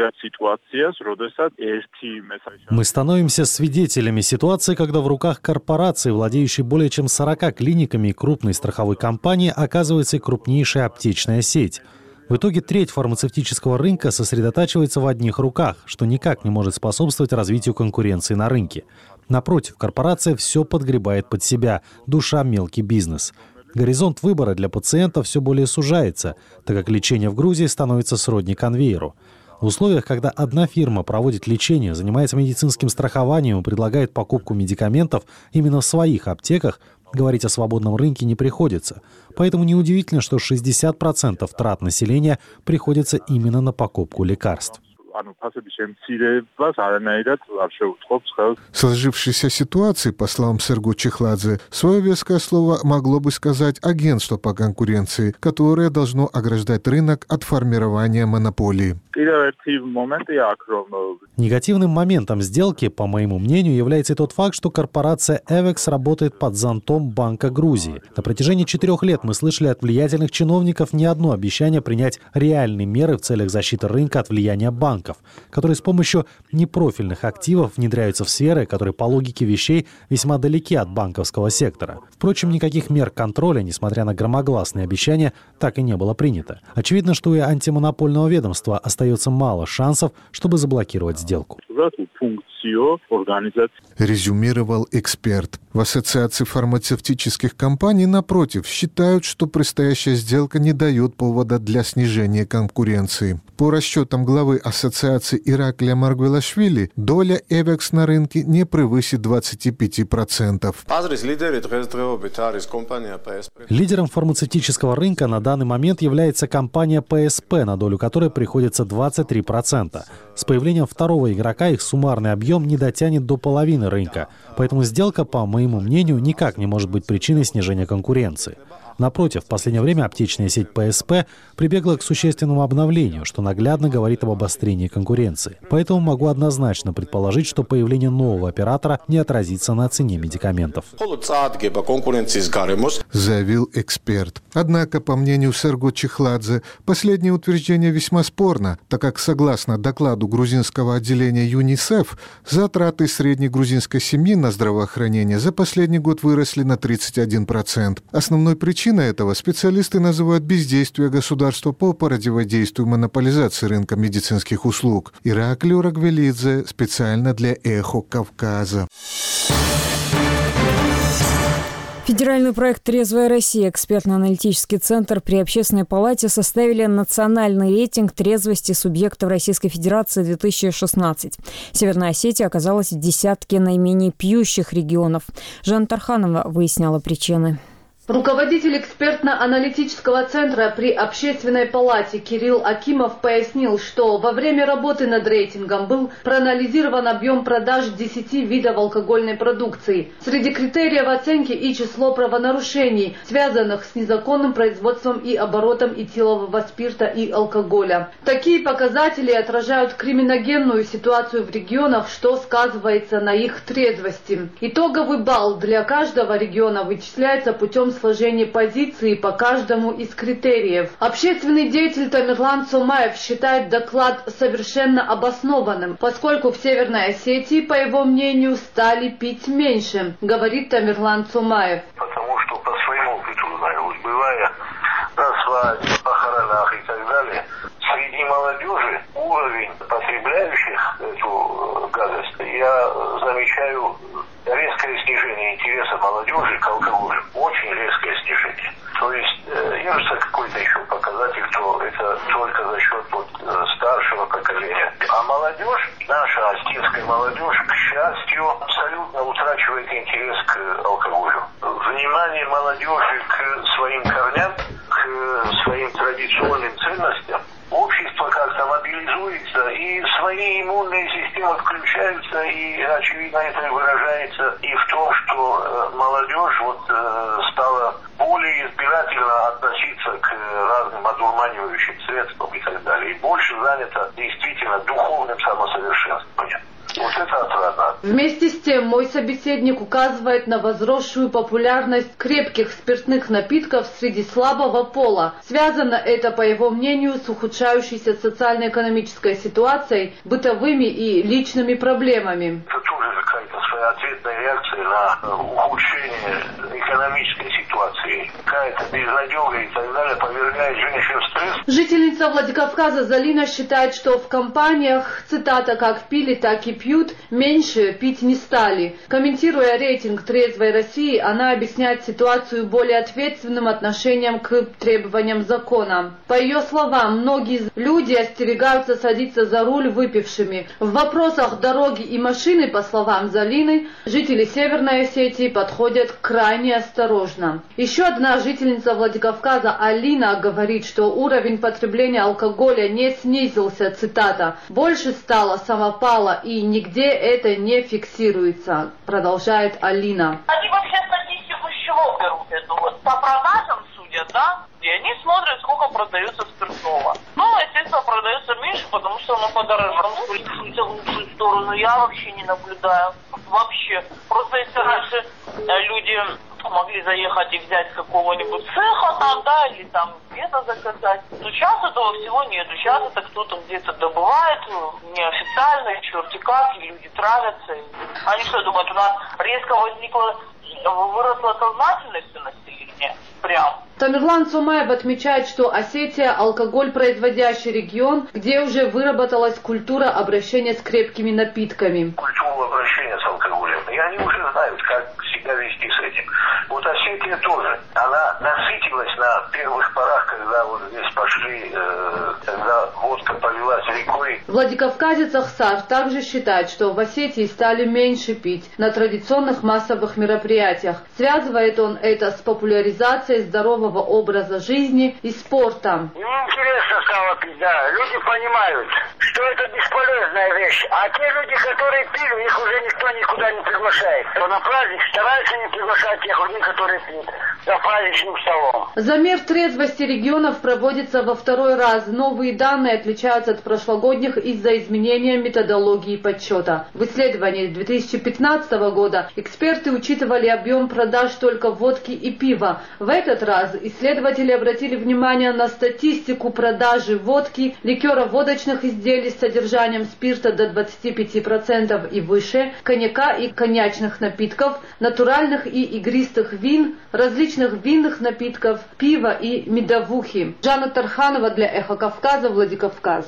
Мы становимся свидетелями ситуации, когда в руках корпорации, владеющей более чем 40 клиниками и крупной страховой компании, оказывается и крупнейшая аптечная сеть. В итоге треть фармацевтического рынка сосредотачивается в одних руках, что никак не может способствовать развитию конкуренции на рынке. Напротив, корпорация все подгребает под себя, душа мелкий бизнес. Горизонт выбора для пациента все более сужается, так как лечение в Грузии становится сродни конвейеру. В условиях, когда одна фирма проводит лечение, занимается медицинским страхованием и предлагает покупку медикаментов именно в своих аптеках, говорить о свободном рынке не приходится. Поэтому неудивительно, что 60% трат населения приходится именно на покупку лекарств. Сложившейся ситуации, по словам Серго Чехладзе, свое веское слово могло бы сказать агентство по конкуренции, которое должно ограждать рынок от формирования монополии. Негативным моментом сделки, по моему мнению, является и тот факт, что корпорация Эвекс работает под зонтом Банка Грузии. На протяжении 4 лет мы слышали от влиятельных чиновников не одно обещание принять реальные меры в целях защиты рынка от влияния банков, которые с помощью непрофильных активов внедряются в сферы, которые по логике вещей весьма далеки от банковского сектора. Впрочем, никаких мер контроля, несмотря на громогласные обещания, так и не было принято. Очевидно, что у антимонопольного ведомства остается мало шансов, чтобы заблокировать сделку. Резюмировал эксперт. В Ассоциации фармацевтических компаний, напротив, считают, что предстоящая сделка не дает повода для снижения конкуренции. По расчетам главы Ассоциации Ираклия Маргвелашвили, доля Эвекс на рынке не превысит 25%. Лидером фармацевтического рынка на данный момент является компания PSP, на долю которой приходится 23%. С появлением второго игрока их суммарный объем не дотянет до половины рынка. Поэтому сделка, по моему мнению, никак не может быть причиной снижения конкуренции. Напротив, в последнее время аптечная сеть PSP прибегла к существенному обновлению, что наглядно говорит об обострении конкуренции. Поэтому могу однозначно предположить, что появление нового оператора не отразится на цене медикаментов. Заявил эксперт. Однако, по мнению Серго Чехладзе, последнее утверждение весьма спорно, так как, согласно докладу грузинского отделения ЮНИСЕФ, затраты средней грузинской семьи на здравоохранение за последний год выросли на 31%. Основной причиной этого специалисты называют бездействие государства по противодействию монополизации рынка медицинских услуг. Ираклий Рагвелидзе специально для «Эхо Кавказа». Федеральный проект «Трезвая Россия», экспертно-аналитический центр при Общественной палате составили национальный рейтинг трезвости субъектов Российской Федерации 2016. Северная Осетия оказалась в десятке наименее пьющих регионов. Жанна Тарханова выясняла причины. Руководитель экспертно-аналитического центра при Общественной палате Кирилл Акимов пояснил, что во время работы над рейтингом был проанализирован объем продаж 10 видов алкогольной продукции. Среди критериев оценки и число правонарушений, связанных с незаконным производством и оборотом этилового спирта и алкоголя. Такие показатели отражают криминогенную ситуацию в регионах, что сказывается на их трезвости. Итоговый балл для каждого региона вычисляется путем сложения позиции по каждому из критериев. Общественный деятель Тамерлан Цомаев считает доклад совершенно обоснованным, поскольку в Северной Осетии, по его мнению, стали пить меньше, говорит Тамерлан Цомаев. Потому что по своему опыту знаю, бывая на свадьбе, похоронах и так далее, среди молодежи уровень потребляющих эту гадость, я замечаю резкое снижение интереса молодежи к алкоголю. Очень резкое снижение. То есть, есть какой-то еще показатель, что это только за счет старшего поколения. А молодежь, наша осетинская молодежь, к счастью, абсолютно утрачивает интерес к алкоголю. В внимание молодежи к своим корням, к своим традиционным ценностям, общество как-то мобилизуется, и свои иммунные системы включаются, и, очевидно, это выражается и в том, что молодежь стала более избирательно относиться к разным одурманивающим средствам и так далее, и больше занята действительно духовным самосовершенствованием. Вот это отрадно. Вместе с тем, мой собеседник указывает на возросшую популярность крепких спиртных напитков среди слабого пола. Связано это, по его мнению, с ухудшающейся социально-экономической ситуацией, бытовыми и личными проблемами. Это тоже какая-то своя ответная реакция на ухудшение экономической ситуации. Какая-то безнадега и так далее повергает женщин в стресс. Жительница Владикавказа Залина считает, что в компаниях, цитата, как пили, так и пьют, меньше пить не стали. Комментируя рейтинг трезвой России, она объясняет ситуацию более ответственным отношением к требованиям закона. По ее словам, многие люди остерегаются садиться за руль выпившими. В вопросах дороги и машины, по словам Залины, жители Северной Осетии подходят крайне осторожно. Еще одна жительница Владикавказа Алина говорит, что уровень потребления алкоголя не снизился, цитата, «больше стало самопала и нигде это не фиксируется», продолжает Алина. Они вообще статистику с чего берут эту? По продажам судят, да? И они смотрят, сколько продается спиртного. Ну, естественно, продается меньше, потому что оно подорожало. В лучшую сторону я вообще не наблюдаю. Вообще. Просто если раньше люди могли заехать и взять с какого-нибудь цеха там, да, или там где-то заказать. Но сейчас этого всего нет. Сейчас это кто-то где-то добывает, неофициально, черти как, и люди травятся. Они что думают, у нас резко выросла сознательность у населения? Прям. Тамерлан Сумаев отмечает, что Осетия – алкоголь производящий регион, где уже выработалась культура обращения с крепкими напитками. Культура обращения с алкоголем. И они уже знают, как себя вести с этим. Вот Осетия тоже. Она насытилась на первых порах, когда вот здесь пошли, когда водка полилась рекой. Владикавказец Ахсар также считает, что в Осетии стали меньше пить на традиционных массовых мероприятиях. Связывает он это с популяризацией здорового образа жизни и спорта. Мне интересно стало пить, да. Люди понимают, что это бесполезная вещь. А те люди, которые пили, их уже никто никуда не приглашает. То на праздник стараются не приглашать тех людей, которые пьют, за праздничным столом. Замер трезвости регионов проводится во второй раз. Новые данные отличаются от прошлогодних из-за изменения методологии подсчета. В исследовании 2015 года эксперты учитывали объем продаж только водки и пива. В этот раз исследователи обратили внимание на статистику продажи водки, ликеро-водочных изделий с содержанием спирта до 25% и выше, коньяка и коньячных напитков, натуральных и игристых вин, различных винных напитков, пива и медовухи. Жанна Тарханова для «Эхо Кавказа», Владикавказ.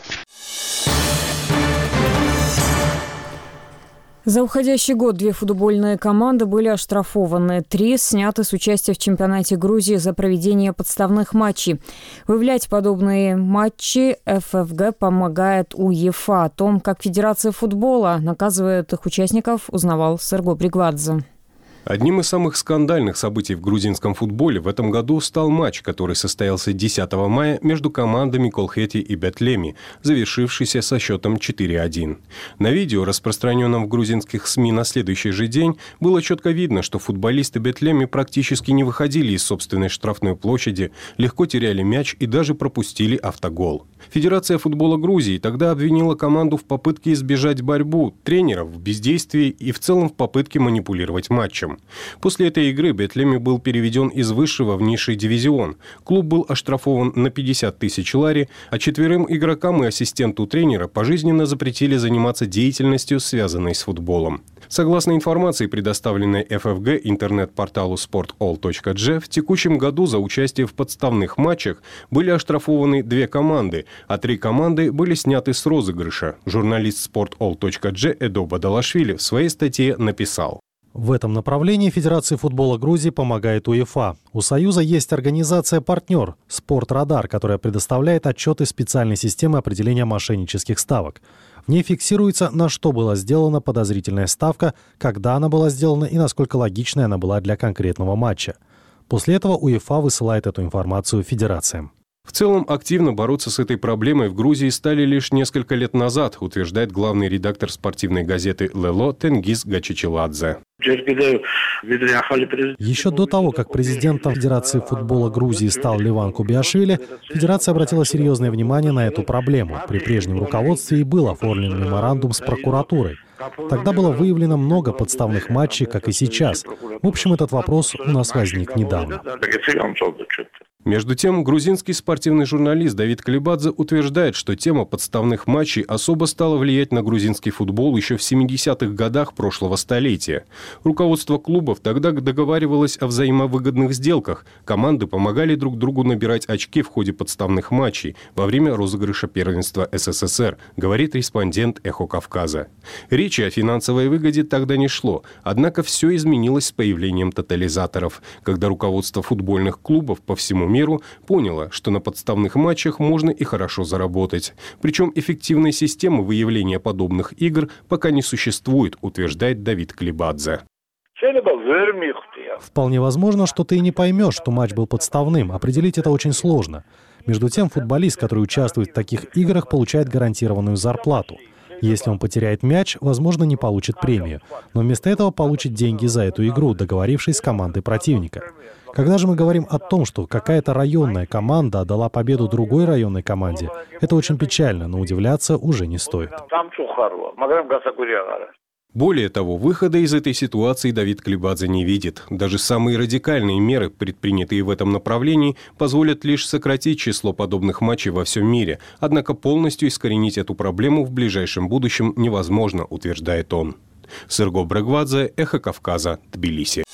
За уходящий год 2 футбольные команды были оштрафованы. 3 сняты с участия в чемпионате Грузии за проведение подставных матчей. Выявлять подобные матчи ФФГ помогает УЕФА. О том, как Федерация футбола наказывает их участников, узнавал Серго Бригвадзе. Одним из самых скандальных событий в грузинском футболе в этом году стал матч, который состоялся 10 мая между командами Колхети и Бетлеми, завершившийся со счетом 4-1. На видео, распространенном в грузинских СМИ на следующий же день, было четко видно, что футболисты Бетлеми практически не выходили из собственной штрафной площади, легко теряли мяч и даже пропустили автогол. Федерация футбола Грузии тогда обвинила команду в попытке избежать борьбу, тренеров в бездействии и в целом в попытке манипулировать матчем. После этой игры Бетлеми был переведен из высшего в низший дивизион. Клуб был оштрафован на 50 тысяч лари, а 4 игрокам и ассистенту тренера пожизненно запретили заниматься деятельностью, связанной с футболом. Согласно информации, предоставленной ФФГ интернет-порталу sportall.g, в текущем году за участие в подставных матчах были оштрафованы 2 команды, а 3 команды были сняты с розыгрыша. Журналист sportall.g Эдо Бадалашвили в своей статье написал: В этом направлении Федерации футбола Грузии помогает УЕФА. У Союза есть организация-партнер «Спортрадар», которая предоставляет отчеты специальной системы определения мошеннических ставок. В ней фиксируется, на что была сделана подозрительная ставка, когда она была сделана и насколько логичной она была для конкретного матча. После этого УЕФА высылает эту информацию федерациям. В целом, активно бороться с этой проблемой в Грузии стали лишь несколько лет назад, утверждает главный редактор спортивной газеты «Лело» Тенгиз Гачичеладзе. Еще до того, как президентом Федерации футбола Грузии стал Леван Кубиашвили, Федерация обратила серьезное внимание на эту проблему. При прежнем руководстве и был оформлен меморандум с прокуратурой. Тогда было выявлено много подставных матчей, как и сейчас. В общем, этот вопрос у нас возник недавно. Между тем, грузинский спортивный журналист Давид Калибадзе утверждает, что тема подставных матчей особо стала влиять на грузинский футбол еще в 70-х годах прошлого столетия. Руководство клубов тогда договаривалось о взаимовыгодных сделках. Команды помогали друг другу набирать очки в ходе подставных матчей во время розыгрыша первенства СССР, говорит респондент «Эхо Кавказа». Речи о финансовой выгоде тогда не шло, однако все изменилось с появлением тотализаторов, когда руководство футбольных клубов по всему миру поняло, что на подставных матчах можно и хорошо заработать. Причем эффективной системы выявления подобных игр пока не существует, утверждает Давид Калибадзе. Вполне возможно, что ты и не поймешь, что матч был подставным. Определить это очень сложно. Между тем, футболист, который участвует в таких играх, получает гарантированную зарплату. Если он потеряет мяч, возможно, не получит премию, но вместо этого получит деньги за эту игру, договорившись с командой противника. Когда же мы говорим о том, что какая-то районная команда отдала победу другой районной команде, это очень печально, но удивляться уже не стоит. Более того, выхода из этой ситуации Давид Калибадзе не видит. Даже самые радикальные меры, предпринятые в этом направлении, позволят лишь сократить число подобных матчей во всем мире. Однако полностью искоренить эту проблему в ближайшем будущем невозможно, утверждает он. Сырго Брагвадзе, Эхо Кавказа, Тбилиси.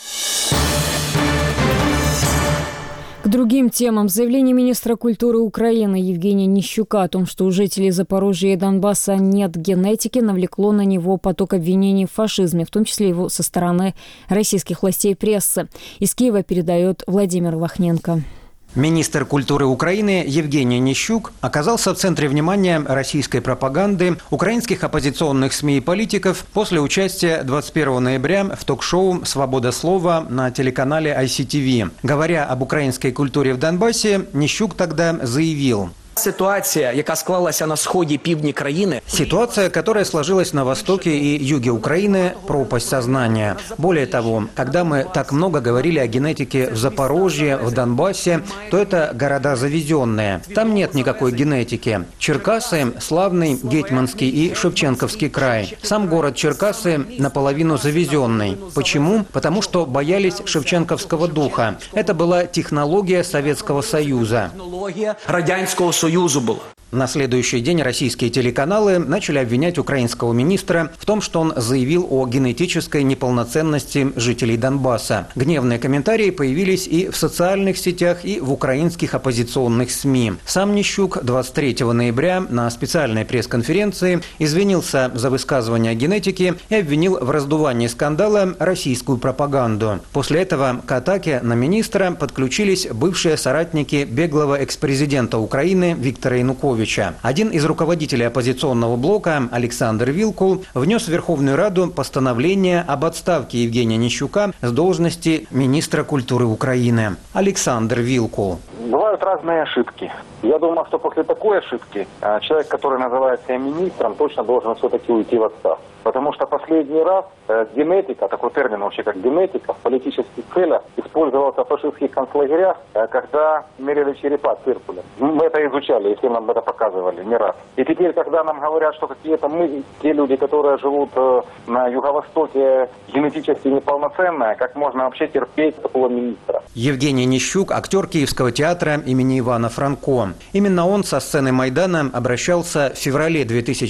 К другим темам. Заявление министра культуры Украины Евгения Нищука о том, что у жителей Запорожья и Донбасса нет генетики, навлекло на него поток обвинений в фашизме, в том числе его со стороны российских властей и прессы. Из Киева передает Владимир Лохненко. Министр культуры Украины Евгений Нищук оказался в центре внимания российской пропаганды, украинских оппозиционных СМИ и политиков после участия 21 ноября в ток-шоу «Свобода слова» на телеканале ICTV. Говоря об украинской культуре в Донбассе, Нищук тогда заявил: Ситуация, яка склалася на сході півдні країни. Ситуация, которая сложилась на востоке и юге Украины, пропасть сознания. Более того, когда мы так много говорили о генетике в Запорожье, в Донбассе, то это города завезенные. Там нет никакой генетики. Черкассы, Славный, Гетманский и Шевченковский край. Сам город Черкассы наполовину завезенный. Почему? Потому что боялись шевченковского духа. Это была технология Советского Союза. Технология Радянського Союзу была. На следующий день российские телеканалы начали обвинять украинского министра в том, что он заявил о генетической неполноценности жителей Донбасса. Гневные комментарии появились и в социальных сетях, и в украинских оппозиционных СМИ. Сам Нищук 23 ноября на специальной пресс-конференции извинился за высказывание о генетике и обвинил в раздувании скандала российскую пропаганду. После этого к атаке на министра подключились бывшие соратники беглого экс-президента Украины Виктора Януковича. Один из руководителей оппозиционного блока, Александр Вилкул, внес в Верховную Раду постановление об отставке Евгения Нищука с должности министра культуры Украины. Александр Вилкул. Бывают разные ошибки. Я думаю, что после такой ошибки человек, который называет себя министром, точно должен все-таки уйти в отставку. Потому что последний раз генетика, такой термин вообще как генетика, в политических целях использовался в фашистских концлагерях, когда мерили черепа циркулем. Мы это изучали, если нам это показывали не раз. И теперь, когда нам говорят, что какие-то мы, те люди, которые живут на Юго-Востоке, генетически неполноценные, как можно вообще терпеть такого министра? Евгений Нищук – актер Киевского театра имени Ивана Франко. Именно он со сцены Майдана обращался в феврале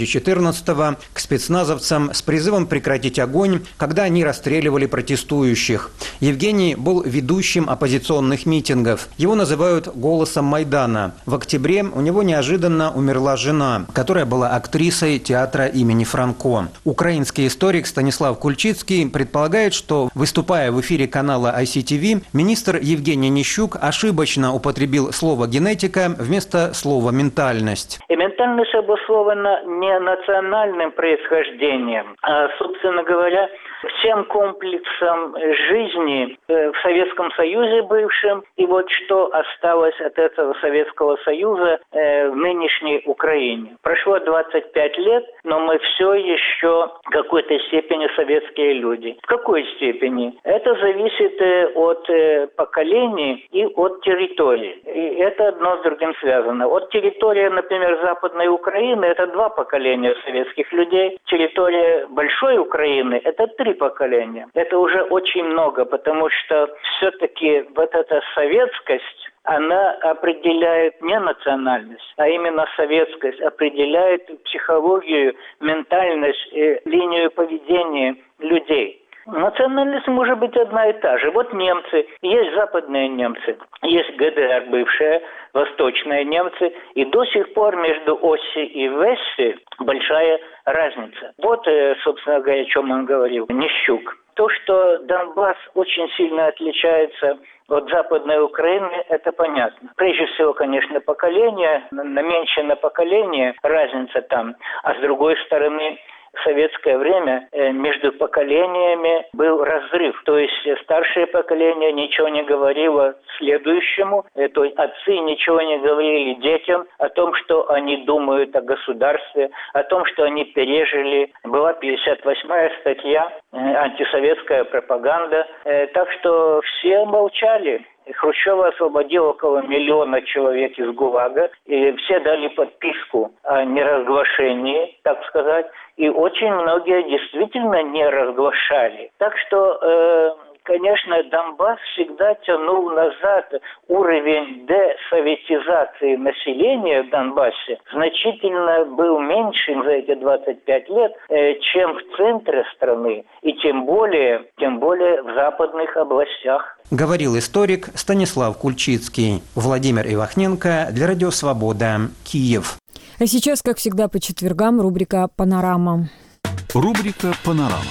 2014-го к спецназовцам с призывом прекратить огонь, когда они расстреливали протестующих. Евгений был ведущим оппозиционных митингов. Его называют «голосом Майдана». В октябре у него неожиданно умерла жена, которая была актрисой театра имени Франко. Украинский историк Станислав Кульчицкий предполагает, что, выступая в эфире канала ICTV, министр Евгений Нищук ошибочно употребил слово «генетика» вместо слова «ментальность». И ментальность обусловлена не национальным происхождением, а, собственно говоря, всем комплексом жизни в Советском Союзе бывшем, и вот что осталось от этого Советского Союза в нынешней Украине. Прошло 25 лет, но мы все еще в какой-то степени советские люди. В какой степени? Это зависит от поколений и от территории. И это одно с другим связано. От территории, например, Западной Украины, это 2 поколения советских людей. Территория Большой Украины – это 3 поколения. Это уже очень много, потому что все-таки вот эта советскость, она определяет не национальность, а именно советскость, определяет психологию, ментальность, линию поведения людей. Национальность может быть одна и та же. Вот немцы, есть западные немцы, есть ГДР бывшие, восточные немцы, и до сих пор между Осси и Весси большая разница. Вот, собственно говоря, о чем он говорил, Нищук. То, что Донбасс очень сильно отличается от Западной Украины, это понятно. Прежде всего, конечно, поколение, меньше на поколение разница там, а с другой стороны, в советское время между поколениями был разрыв. То есть старшее поколение ничего не говорило следующему, то есть отцы ничего не говорили детям о том, что они думают о государстве, о том, что они пережили. Была 58-я статья, антисоветская пропаганда. Так что все молчали. Хрущев освободил около 1 миллиона человек из ГУЛАГа, и все дали подписку о неразглашении, так сказать, и очень многие действительно не разглашали. Так что, конечно, Донбасс всегда тянул назад. Уровень десоветизации населения в Донбассе значительно был меньше за эти 25 лет, чем в центре страны, и тем более в западных областях. Говорил историк Станислав Кульчицкий. Владимир Ивахненко для Радио Свобода, Киев. А сейчас, как всегда, по четвергам рубрика «Панорама». Рубрика «Панорама».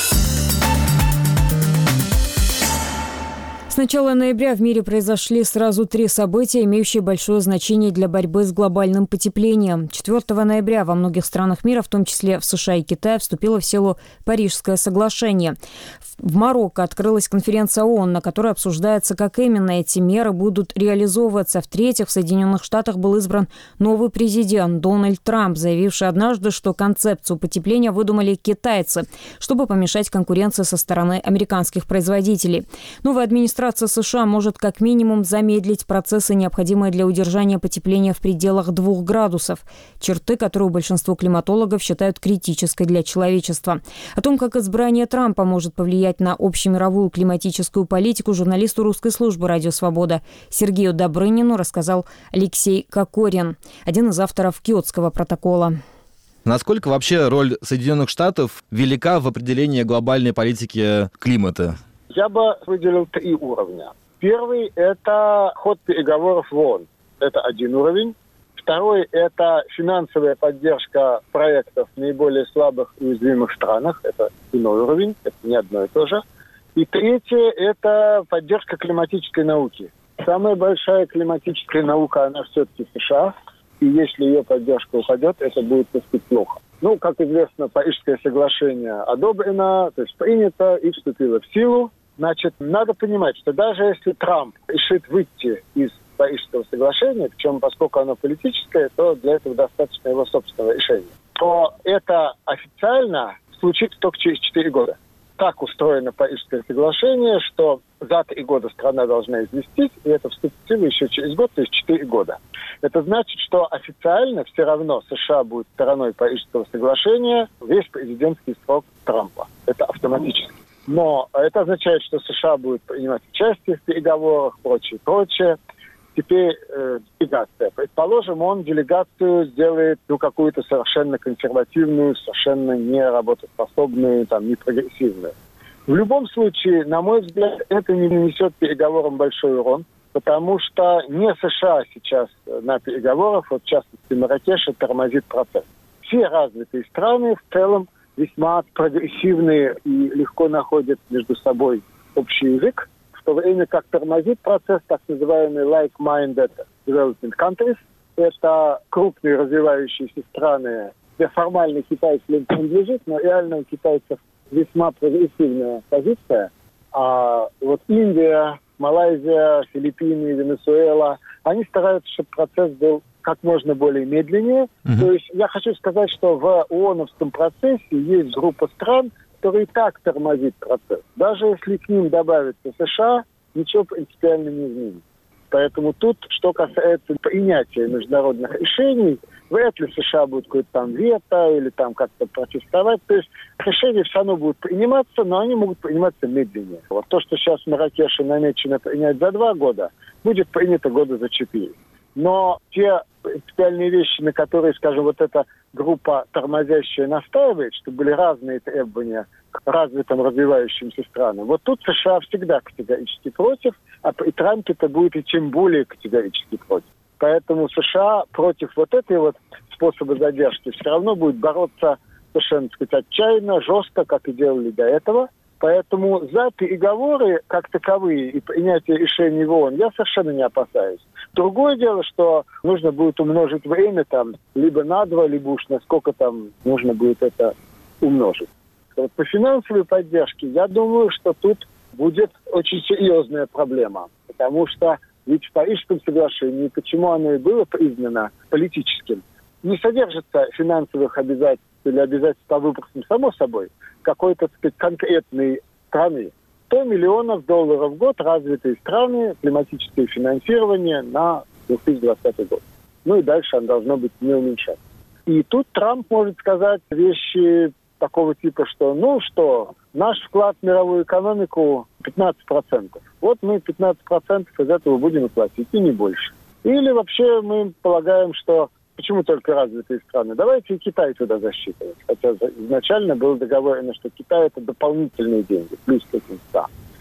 С начала ноября в мире произошли сразу 3 события, имеющие большое значение для борьбы с глобальным потеплением. 4 ноября во многих странах мира, в том числе в США и Китае, вступило в силу Парижское соглашение. В Марокко открылась конференция ООН, на которой обсуждается, как именно эти меры будут реализовываться. В-третьих, в Соединенных Штатах был избран новый президент Дональд Трамп, заявивший однажды, что концепцию потепления выдумали китайцы, чтобы помешать конкуренции со стороны американских производителей. Новая администрация США может как минимум замедлить процессы, необходимые для удержания потепления в пределах 2 градусов. Черты, которые большинство климатологов считают критической для человечества. О том, как избрание Трампа может повлиять на общемировую климатическую политику, журналисту русской службы «Радио Свобода» Сергею Добрынину рассказал Алексей Кокорин, один из авторов Киотского протокола. Насколько вообще роль Соединенных Штатов велика в определении глобальной политики климата? Я бы выделил 3 уровня. Первый – это ход переговоров в ООН. Это один уровень. Второй – это финансовая поддержка проектов в наиболее слабых и уязвимых странах. Это иной уровень, это не одно и то же. И третье – это поддержка климатической науки. Самая большая климатическая наука, она все-таки в США. И если ее поддержка упадет, это будет, так сказать, плохо. Ну, как известно, Парижское соглашение одобрено, то есть принято и вступило в силу. Значит, надо понимать, что даже если Трамп решит выйти из Парижского соглашения, причем поскольку оно политическое, то для этого достаточно его собственного решения, то это официально случится только через 4 года. Так устроено Парижское соглашение, что за 3 года страна должна известить, и это вступит в силу еще через год, то есть 4 года. Это значит, что официально все равно США будет стороной Парижского соглашения весь президентский срок Трампа. Это автоматически. Но это означает, что США будет принимать участие в переговорах, прочее. Теперь делегация. Предположим, он делегацию сделает какую-то совершенно консервативную, совершенно не работоспособную, не прогрессивную. В любом случае, на мой взгляд, это не нанесет переговорам большой урон, потому что не США сейчас на переговорах, в частности Марракеше, тормозит процесс. Все развитые страны в целом весьма прогрессивные и легко находят между собой общий язык, в то время как тормозит процесс так называемый like-minded developing countries. Это крупные развивающиеся страны, где формально Китай не принадлежит, но реально у китайцев весьма прогрессивная позиция. А вот Индия, Малайзия, Филиппины, Венесуэла, они стараются, чтобы процесс был как можно более медленнее. То есть я хочу сказать, что в ООНовском процессе есть группа стран, которые и так тормозит процесс. Даже если к ним добавится США, ничего принципиально не изменится. Поэтому тут, что касается принятия международных решений, вряд ли США будет какое-то там вето или там как-то протестовать. То есть решения все равно будут приниматься, но они могут приниматься медленнее. Вот то, что сейчас в Марракеше намечено принять за 2 года, будет принято года за 4. Но те принципиальные вещи, на которые, скажем, вот эта группа тормозящая настаивает, что были разные требования к развитым развивающимся странам. Вот тут США всегда категорически против, а при Трампе это будет и тем более категорически против. Поэтому США против вот этой вот способа задержки все равно будет бороться совершенно, так сказать, отчаянно, жестко, как и делали до этого. Поэтому за переговоры как таковые и принятие решений в ООН я совершенно не опасаюсь. Другое дело, что нужно будет умножить время либо на 2, либо уж на сколько нужно будет это умножить. Вот по финансовой поддержке я думаю, что тут будет очень серьезная проблема. Потому что ведь в Парижском соглашении, почему оно и было признано политическим, не содержится финансовых обязательств или обязательств по выплатам, само собой, какой-то, так сказать, конкретной страны. $100 миллионов в год развитые страны, климатическое финансирование на 2020 год. И дальше оно должно быть не уменьшаться. И тут Трамп может сказать вещи такого типа, что, наш вклад в мировую экономику 15%. Вот мы 15% из этого будем и платить, и не больше. Или вообще мы полагаем, что почему только развитые страны? Давайте и Китай туда засчитывать. Хотя изначально было договорено, что Китай это дополнительные деньги, плюс к этим 100.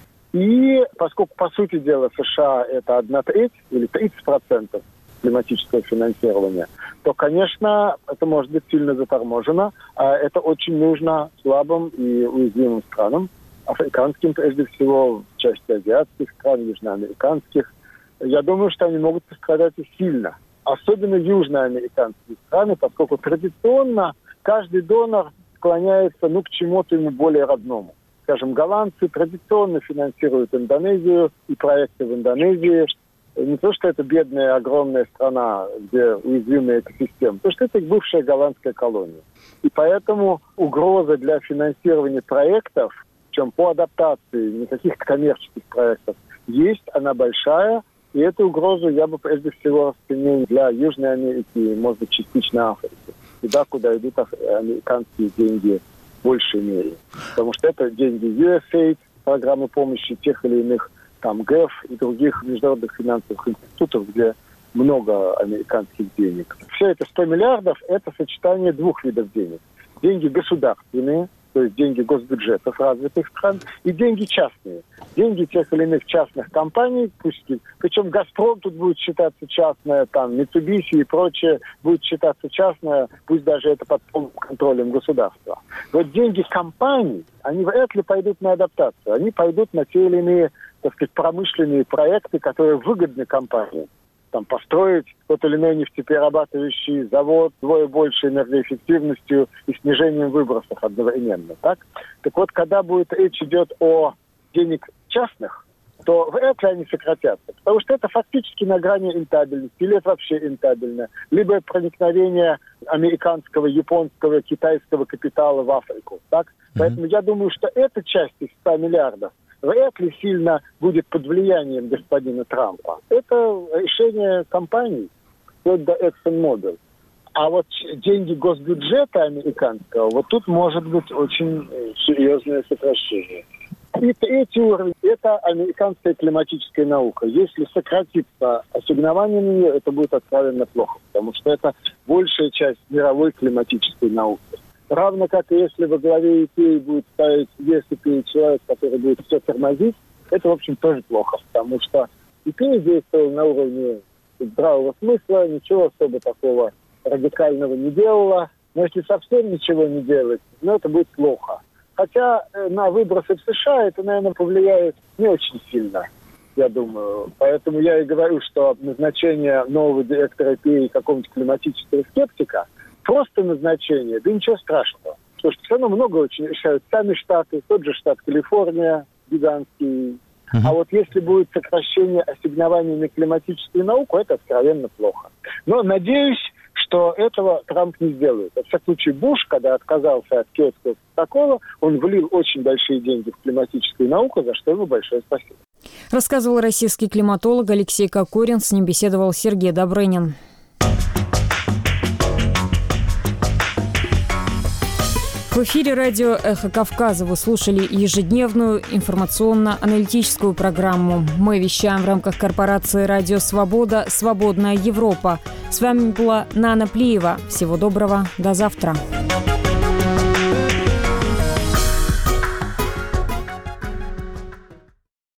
И поскольку, по сути дела, США это 1/3 или 30% климатического финансирования, то, конечно, это может быть сильно заторможено. А это очень нужно слабым и уязвимым странам, африканским прежде всего, в части азиатских стран, южноамериканских. Я думаю, что они могут пострадать и сильно. Особенно южноамериканские страны, поскольку традиционно каждый донор склоняется к чему-то ему более родному. Скажем, голландцы традиционно финансируют Индонезию и проекты в Индонезии. Не то, что это бедная, огромная страна, где уязвимая экосистема, потому что это бывшая голландская колония. И поэтому угроза для финансирования проектов, причем по адаптации, никаких коммерческих проектов, есть, она большая. И эту угрозу я бы прежде всего расценил для Южной Америки и, может быть, частично Африки. Туда, куда идут американские деньги в большей мере. Потому что это деньги USAID, программы помощи тех или иных ГЭФ и других международных финансовых институтов, где много американских денег. Все это 100 миллиардов – это сочетание 2 видов денег. Деньги государственные, то есть деньги госбюджетов развитых стран, и деньги частные. Деньги тех или иных частных компаний, причем «Газпром» тут будет считаться частное, Mitsubishi и прочее будет считаться частное, пусть даже это под полным контролем государства. Вот деньги компаний, они вряд ли пойдут на адаптацию, они пойдут на те или иные, так сказать, промышленные проекты, которые выгодны компании. Построить тот или иной нефтеперерабатывающий завод с 2 большей энергоэффективностью и снижением выбросов одновременно. Так вот, когда речь идет о денег частных, то вряд ли они сократятся. Потому что это фактически на грани рентабельности, или это вообще рентабельно. Либо проникновение американского, японского, китайского капитала в Африку. Так? Поэтому я думаю, что эта часть из 100 миллиардов вряд ли сильно будет под влиянием господина Трампа. Это решение компаний, вплоть до ExxonMobil. А вот деньги госбюджета американского, вот тут может быть очень серьезное сокращение. И третий уровень – это американская климатическая наука. Если сократится ассигнование на нее, это будет откровенно плохо, потому что это большая часть мировой климатической науки. Равно как и если во главе EPA будет ставить человек, который будет все тормозить, это, в общем, тоже плохо, потому что EPA действовал на уровне здравого смысла, ничего особо такого радикального не делала. Но если совсем ничего не делать, это будет плохо. Хотя на выбросы в США это, наверное, повлияет не очень сильно, я думаю. Поэтому я и говорю, что назначение нового директора EPA какого-нибудь климатического скептика просто назначение, да ничего страшного. Потому что все равно много очень решают сами штаты, тот же штат Калифорния, гигантский. А вот если будет сокращение ассигнований на климатическую науку, это откровенно плохо. Но надеюсь, что этого Трамп не сделает. Во всяком случае, Буш, когда отказался от Киотского протокола, он влил очень большие деньги в климатическую науку, за что ему большое спасибо. Рассказывал российский климатолог Алексей Кокорин. С ним беседовал Сергей Добрынин. В эфире радио «Эхо Кавказа» вы слушали ежедневную информационно-аналитическую программу. Мы вещаем в рамках корпорации «Радио Свобода. Свободная Европа». С вами была Нана Плиева. Всего доброго. До завтра.